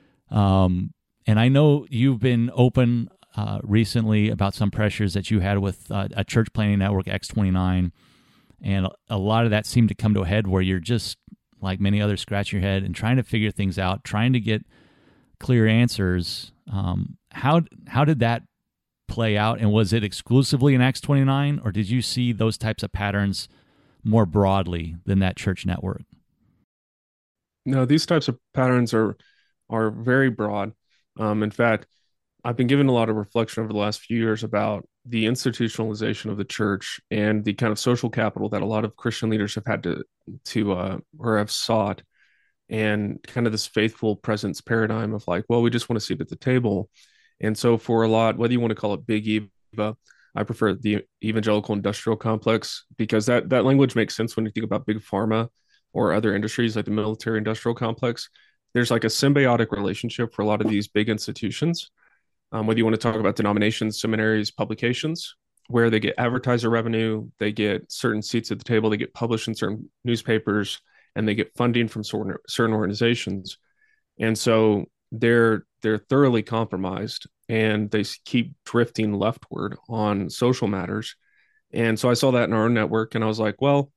And I know you've been open recently about some pressures that you had with a church planning network, X29, and a lot of that seemed to come to a head where you're just like many others, scratching your head and trying to figure things out, trying to get clear answers. How did that play out? And was it exclusively in Acts 29, or did you see those types of patterns more broadly than that church network? No, these types of patterns are very broad. In fact, I've been given a lot of reflection over the last few years about the institutionalization of the church and the kind of social capital that a lot of Christian leaders have had to or have sought, and kind of this faithful presence paradigm of like, well, we just want to sit at the table. And so for a lot, whether you want to call it Big Eva, I prefer the evangelical industrial complex, because that language makes sense when you think about big pharma or other industries like the military industrial complex. There's like a symbiotic relationship for a lot of these big institutions, whether you want to talk about denominations, seminaries, publications, where they get advertiser revenue, they get certain seats at the table, they get published in certain newspapers, and they get funding from certain organizations. And so they're thoroughly compromised, and they keep drifting leftward on social matters. And so I saw that in our own network, and I was like, well,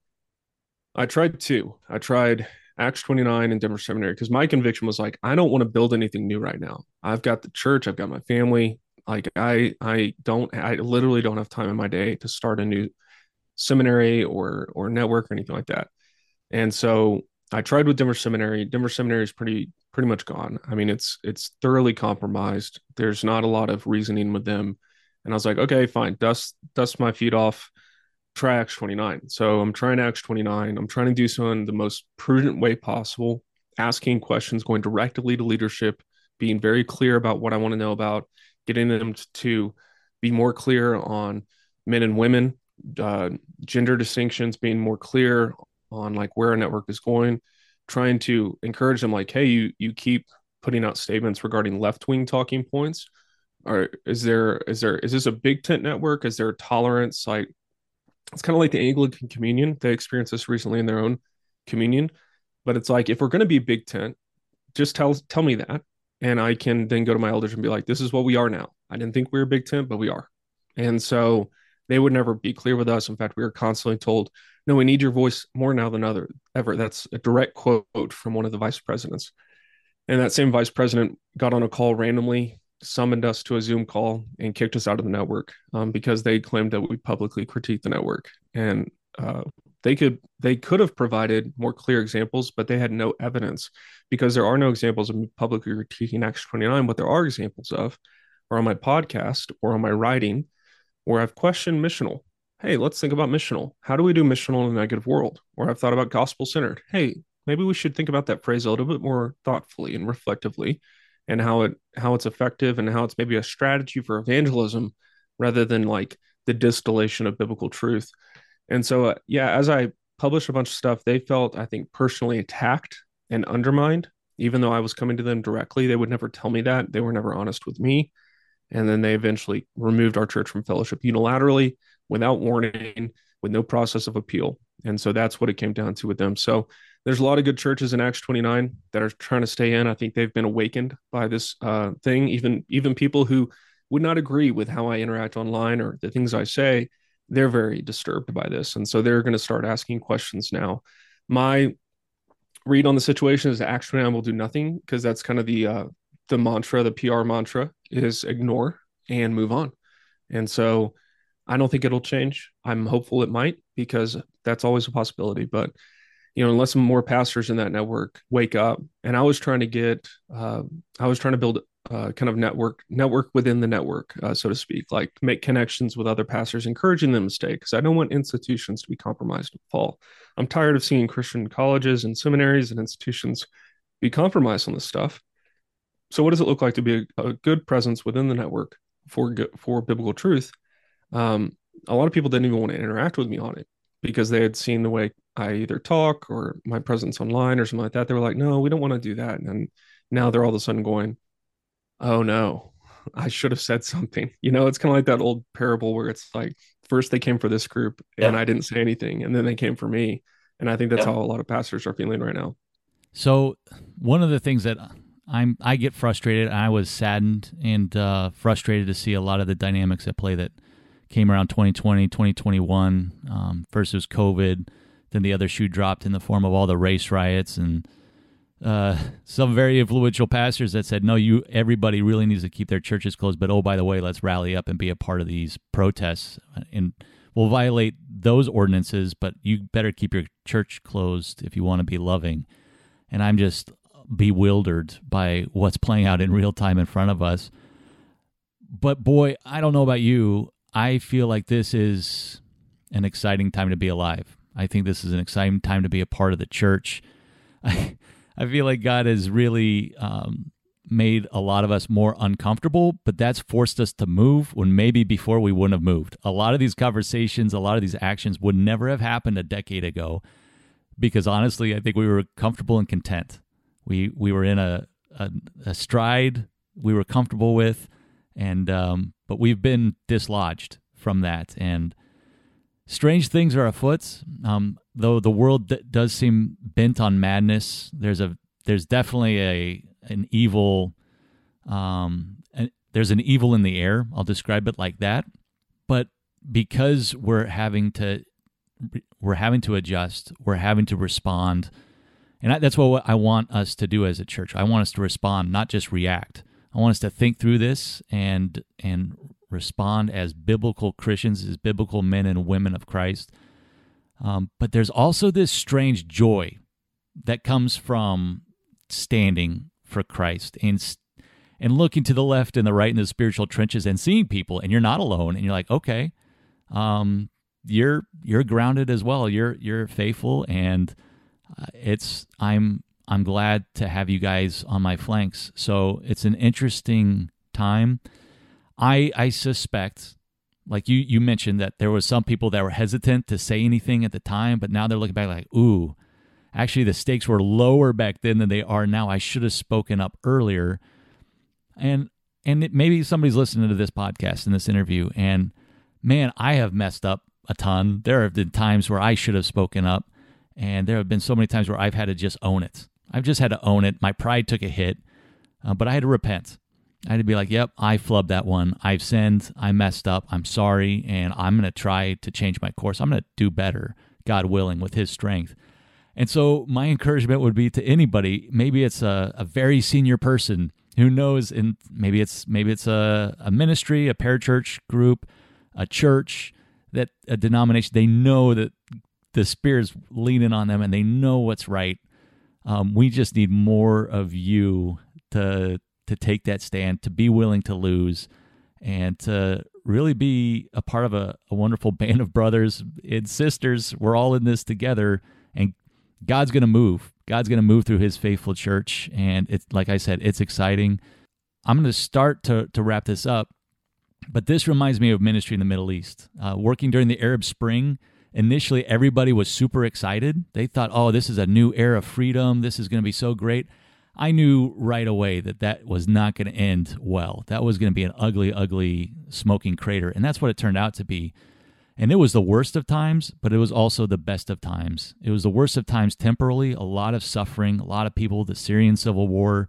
I tried two. I tried Acts 29 and Denver Seminary, because my conviction was like, I don't want to build anything new right now. I've got the church, I've got my family. Like I literally don't have time in my day to start a new seminary or network or anything like that. And so I tried with Denver Seminary. Denver Seminary is pretty much gone. I mean, it's thoroughly compromised. There's not a lot of reasoning with them. And I was like, okay, fine, dust my feet off, try Acts 29. So I'm trying Acts 29. I'm trying to do so in the most prudent way possible, asking questions, going directly to leadership, being very clear about what I want to know about, getting them to be more clear on men and women, gender distinctions, being more clear on like where our network is going, trying to encourage them like, hey, you keep putting out statements regarding left-wing talking points. Or is this a big tent network? Is there tolerance? Like, it's kind of like the Anglican Communion. They experienced this recently in their own communion. But it's like, if we're going to be big tent, just tell me that. And I can then go to my elders and be like, this is what we are now. I didn't think we were big tent, but we are. And so they would never be clear with us. In fact, we were constantly told, no, we need your voice more now than ever. That's a direct quote from one of the vice presidents. And that same vice president got on a call randomly, summoned us to a Zoom call, and kicked us out of the network, because they claimed that we publicly critiqued the network. And they could have provided more clear examples, but they had no evidence, because there are no examples of me publicly critiquing Acts 29. What there are examples of are on my podcast or on my writing, where I've questioned missional. Hey, let's think about missional. How do we do missional in a negative world? Or I've thought about gospel centered. Hey, maybe we should think about that phrase a little bit more thoughtfully and reflectively, and how it's effective, and how it's maybe a strategy for evangelism rather than like the distillation of biblical truth. And so, yeah, as I published a bunch of stuff, they felt, I think, personally attacked and undermined, even though I was coming to them directly. They would never tell me that. They were never honest with me. And then they eventually removed our church from fellowship unilaterally, without warning, with no process of appeal. And so that's what it came down to with them. So there's a lot of good churches in Acts 29 that are trying to stay in. I think they've been awakened by this thing. Even people who would not agree with how I interact online or the things I say, they're very disturbed by this. And so they're going to start asking questions now. My read on the situation is that Acts 29 will do nothing, because that's kind of the mantra, the PR mantra is ignore and move on. And so I don't think it'll change. I'm hopeful it might, because that's always a possibility. But unless more pastors in that network wake up, and I was trying to build kind of network within the network, so to speak, like make connections with other pastors, encouraging them to stay, because I don't want institutions to be compromised and fall. I'm tired of seeing Christian colleges and seminaries and institutions be compromised on this stuff. So what does it look like to be a good presence within the network for biblical truth? A lot of people didn't even want to interact with me on it, because they had seen the way I either talk or my presence online or something like that. They were like, no, we don't want to do that. And now they're all of a sudden going, oh no, I should have said something. It's kind of like that old parable where it's like, first they came for this group and I didn't say anything, and then they came for me. And I think that's how a lot of pastors are feeling right now. So one of the things that I get frustrated, I was saddened and frustrated to see a lot of the dynamics at play that came around 2020, 2021. First it was COVID, then the other shoe dropped in the form of all the race riots and some very influential pastors that said, no, everybody really needs to keep their churches closed, but oh, by the way, let's rally up and be a part of these protests, and we'll violate those ordinances, but you better keep your church closed if you want to be loving. And I'm just bewildered by what's playing out in real time in front of us. But boy, I don't know about you, I feel like this is an exciting time to be alive. I think this is an exciting time to be a part of the church. I feel like God has really made a lot of us more uncomfortable, but that's forced us to move when maybe before we wouldn't have moved. A lot of these conversations, a lot of these actions would never have happened a decade ago because honestly, I think we were comfortable and content. We were in a stride we were comfortable with, and but we've been dislodged from that, and strange things are afoot. Though the world does seem bent on madness, there's definitely an evil. There's an evil in the air. I'll describe it like that. But because we're having to adjust, we're having to respond, and that's what I want us to do as a church. I want us to respond, not just react. I want us to think through this and respond as biblical Christians, as biblical men and women of Christ. But there's also this strange joy that comes from standing for Christ and looking to the left and the right in the spiritual trenches and seeing people, and you're not alone, and you're like, okay, you're grounded as well. You're faithful, and I'm glad to have you guys on my flanks. So it's an interesting time. I suspect, like you mentioned, that there was some people that were hesitant to say anything at the time, but now they're looking back like, ooh, actually the stakes were lower back then than they are now. I should have spoken up earlier. And maybe somebody's listening to this podcast and this interview, and man, I have messed up a ton. There have been times where I should have spoken up, and there have been so many times where I've had to just own it. I've just had to own it. My pride took a hit, but I had to repent. I had to be like, yep, I flubbed that one. I've sinned. I messed up. I'm sorry, and I'm going to try to change my course. I'm going to do better, God willing, with His strength. And so my encouragement would be to anybody, maybe it's a very senior person who knows, and maybe it's a ministry, a parachurch group, a church, that a denomination, they know that the Spirit's leaning on them and they know what's right. We just need more of you to take that stand, to be willing to lose, and to really be a part of a wonderful band of brothers and sisters. We're all in this together, and God's going to move. God's going to move through His faithful church, and it's, like I said, it's exciting. I'm going to start to wrap this up, but this reminds me of ministry in the Middle East. Working during the Arab Spring, initially everybody was super excited. They thought, oh, this is a new era of freedom. This is going to be so great. I knew right away that was not going to end well. That was going to be an ugly, ugly smoking crater, and that's what it turned out to be. And it was the worst of times, but it was also the best of times. It was the worst of times temporally, a lot of suffering, a lot of people, the Syrian civil war,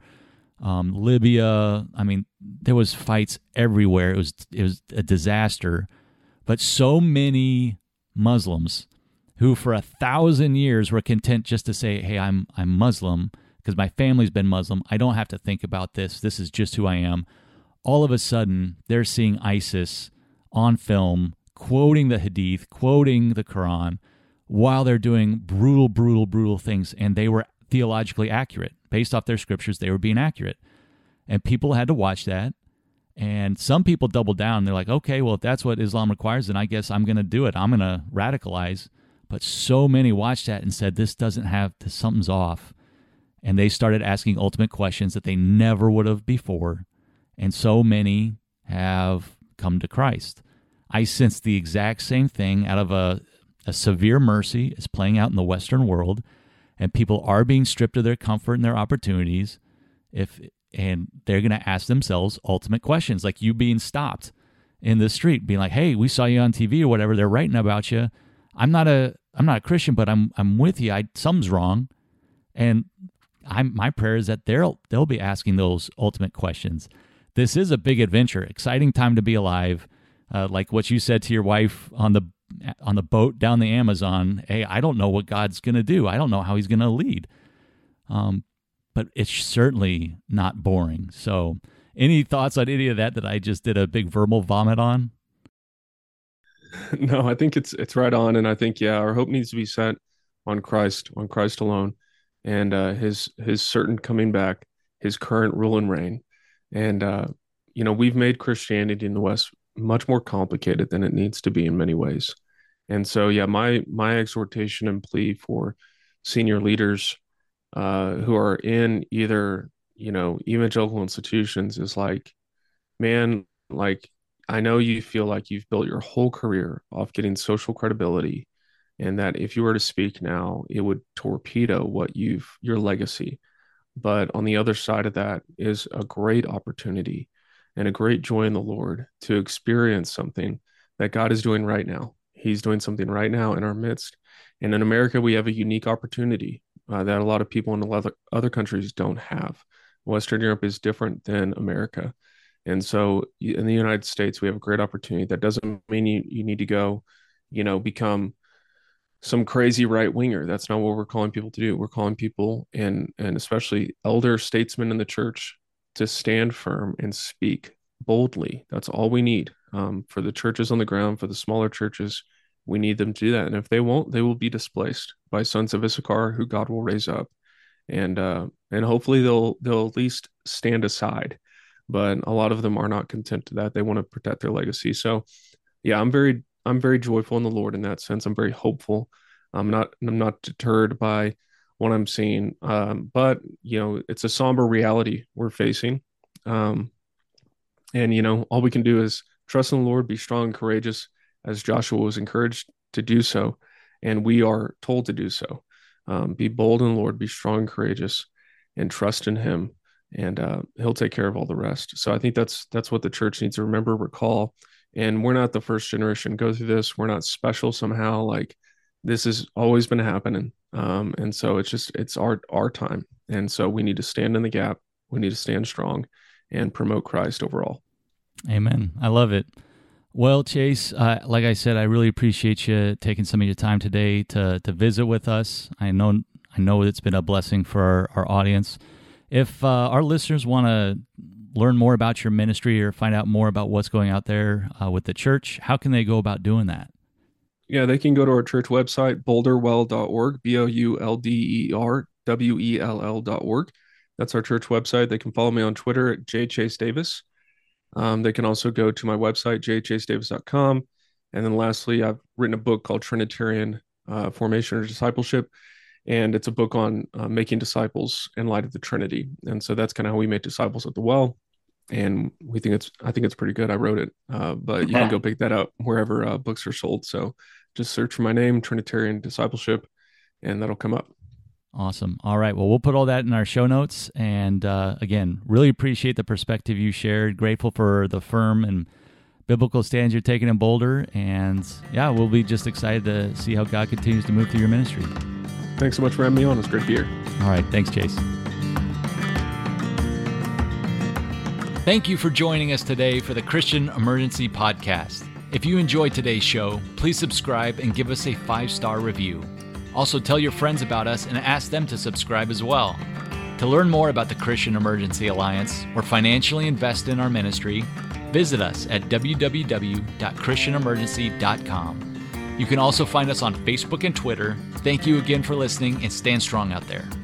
Libya. I mean, there was fights everywhere. It was a disaster. But so many Muslims who for 1,000 years were content just to say, hey, I'm Muslim because my family's been Muslim. I don't have to think about this. This is just who I am. All of a sudden, they're seeing ISIS on film, quoting the Hadith, quoting the Quran, while they're doing brutal, brutal, brutal things. And they were theologically accurate. Based off their scriptures, they were being accurate. And people had to watch that. And some people doubled down. They're like, okay, well, if that's what Islam requires, then I guess I'm going to do it. I'm going to radicalize. But so many watched that and said, something's off. And they started asking ultimate questions that they never would have before. And so many have come to Christ. I sense the exact same thing out of a severe mercy is playing out in the Western world, and people are being stripped of their comfort and their opportunities, and they're going to ask themselves ultimate questions, like you being stopped in the street, being like, "Hey, we saw you on TV or whatever. They're writing about you. I'm not a Christian, but I'm with you. Something's wrong." And my prayer is that they'll be asking those ultimate questions. This is a big adventure, exciting time to be alive. Like what you said to your wife on on the boat down the Amazon, hey, I don't know what God's going to do. I don't know how he's going to lead. But it's certainly not boring. So any thoughts on any of that I just did a big verbal vomit on? No, I think it's right on. And I think, yeah, our hope needs to be set on Christ alone, and his certain coming back, his current rule and reign. And we've made Christianity in the West much more complicated than it needs to be in many ways. And so, yeah, my exhortation and plea for senior leaders who are in either, evangelical institutions is like, man, like, I know you feel like you've built your whole career off getting social credibility, and that if you were to speak now, it would torpedo your legacy. But on the other side of that is a great opportunity and a great joy in the Lord to experience something that God is doing right now. He's doing something right now in our midst. And in America, we have a unique opportunity that a lot of people in other countries don't have. Western Europe is different than America. And so in the United States, we have a great opportunity. That doesn't mean you need to go, become some crazy right winger. That's not what we're calling people to do. We're calling people, and especially elder statesmen in the church, to stand firm and speak boldly. That's all we need. For the churches on the ground, for the smaller churches, we need them to do that. And if they won't, they will be displaced by sons of Issachar who God will raise up. And hopefully they'll at least stand aside. But a lot of them are not content to that. They want to protect their legacy. So yeah, I'm very joyful in the Lord in that sense. I'm very hopeful. I'm not deterred by what I'm seeing. But it's a somber reality we're facing. And all we can do is trust in the Lord, be strong and courageous, as Joshua was encouraged to do so, and we are told to do so. Be bold in the Lord, be strong and courageous, and trust in him, and he'll take care of all the rest. So I think that's what the church needs to remember, recall. And we're not the first generation to go through this. We're not special somehow. Like, this has always been happening. And so it's our time. And so we need to stand in the gap. We need to stand strong and promote Christ overall. Amen. I love it. Well, Chase, like I said, I really appreciate you taking some of your time today to visit with us. I know it's been a blessing for our audience. If our listeners want to learn more about your ministry or find out more about what's going out there with the church, how can they go about doing that? Yeah, they can go to our church website, boulderwell.org, BOULDERWELL.org. That's our church website. They can follow me on Twitter at jchasedavis. They can also go to my website, jchasedavis.com. And then lastly, I've written a book called Trinitarian Formation or Discipleship. And it's a book on making disciples in light of the Trinity. And so that's kind of how we make disciples at the Well. And I think it's pretty good. I wrote it, but you can go pick that up wherever books are sold. So just search for my name, Trinitarian Discipleship, and that'll come up. Awesome. All right. Well, we'll put all that in our show notes. And again, really appreciate the perspective you shared. Grateful for the firm and biblical stands you're taking in Boulder. And yeah, we'll be just excited to see how God continues to move through your ministry. Thanks so much for having me on. It's great to be here. All right. Thanks, Chase. Thank you for joining us today for the Christian Emergency Podcast. If you enjoyed today's show, please subscribe and give us a 5-star review. Also, tell your friends about us and ask them to subscribe as well. To learn more about the Christian Emergency Alliance or financially invest in our ministry, visit us at www.christianemergency.com. You can also find us on Facebook and Twitter. Thank you again for listening, and stand strong out there.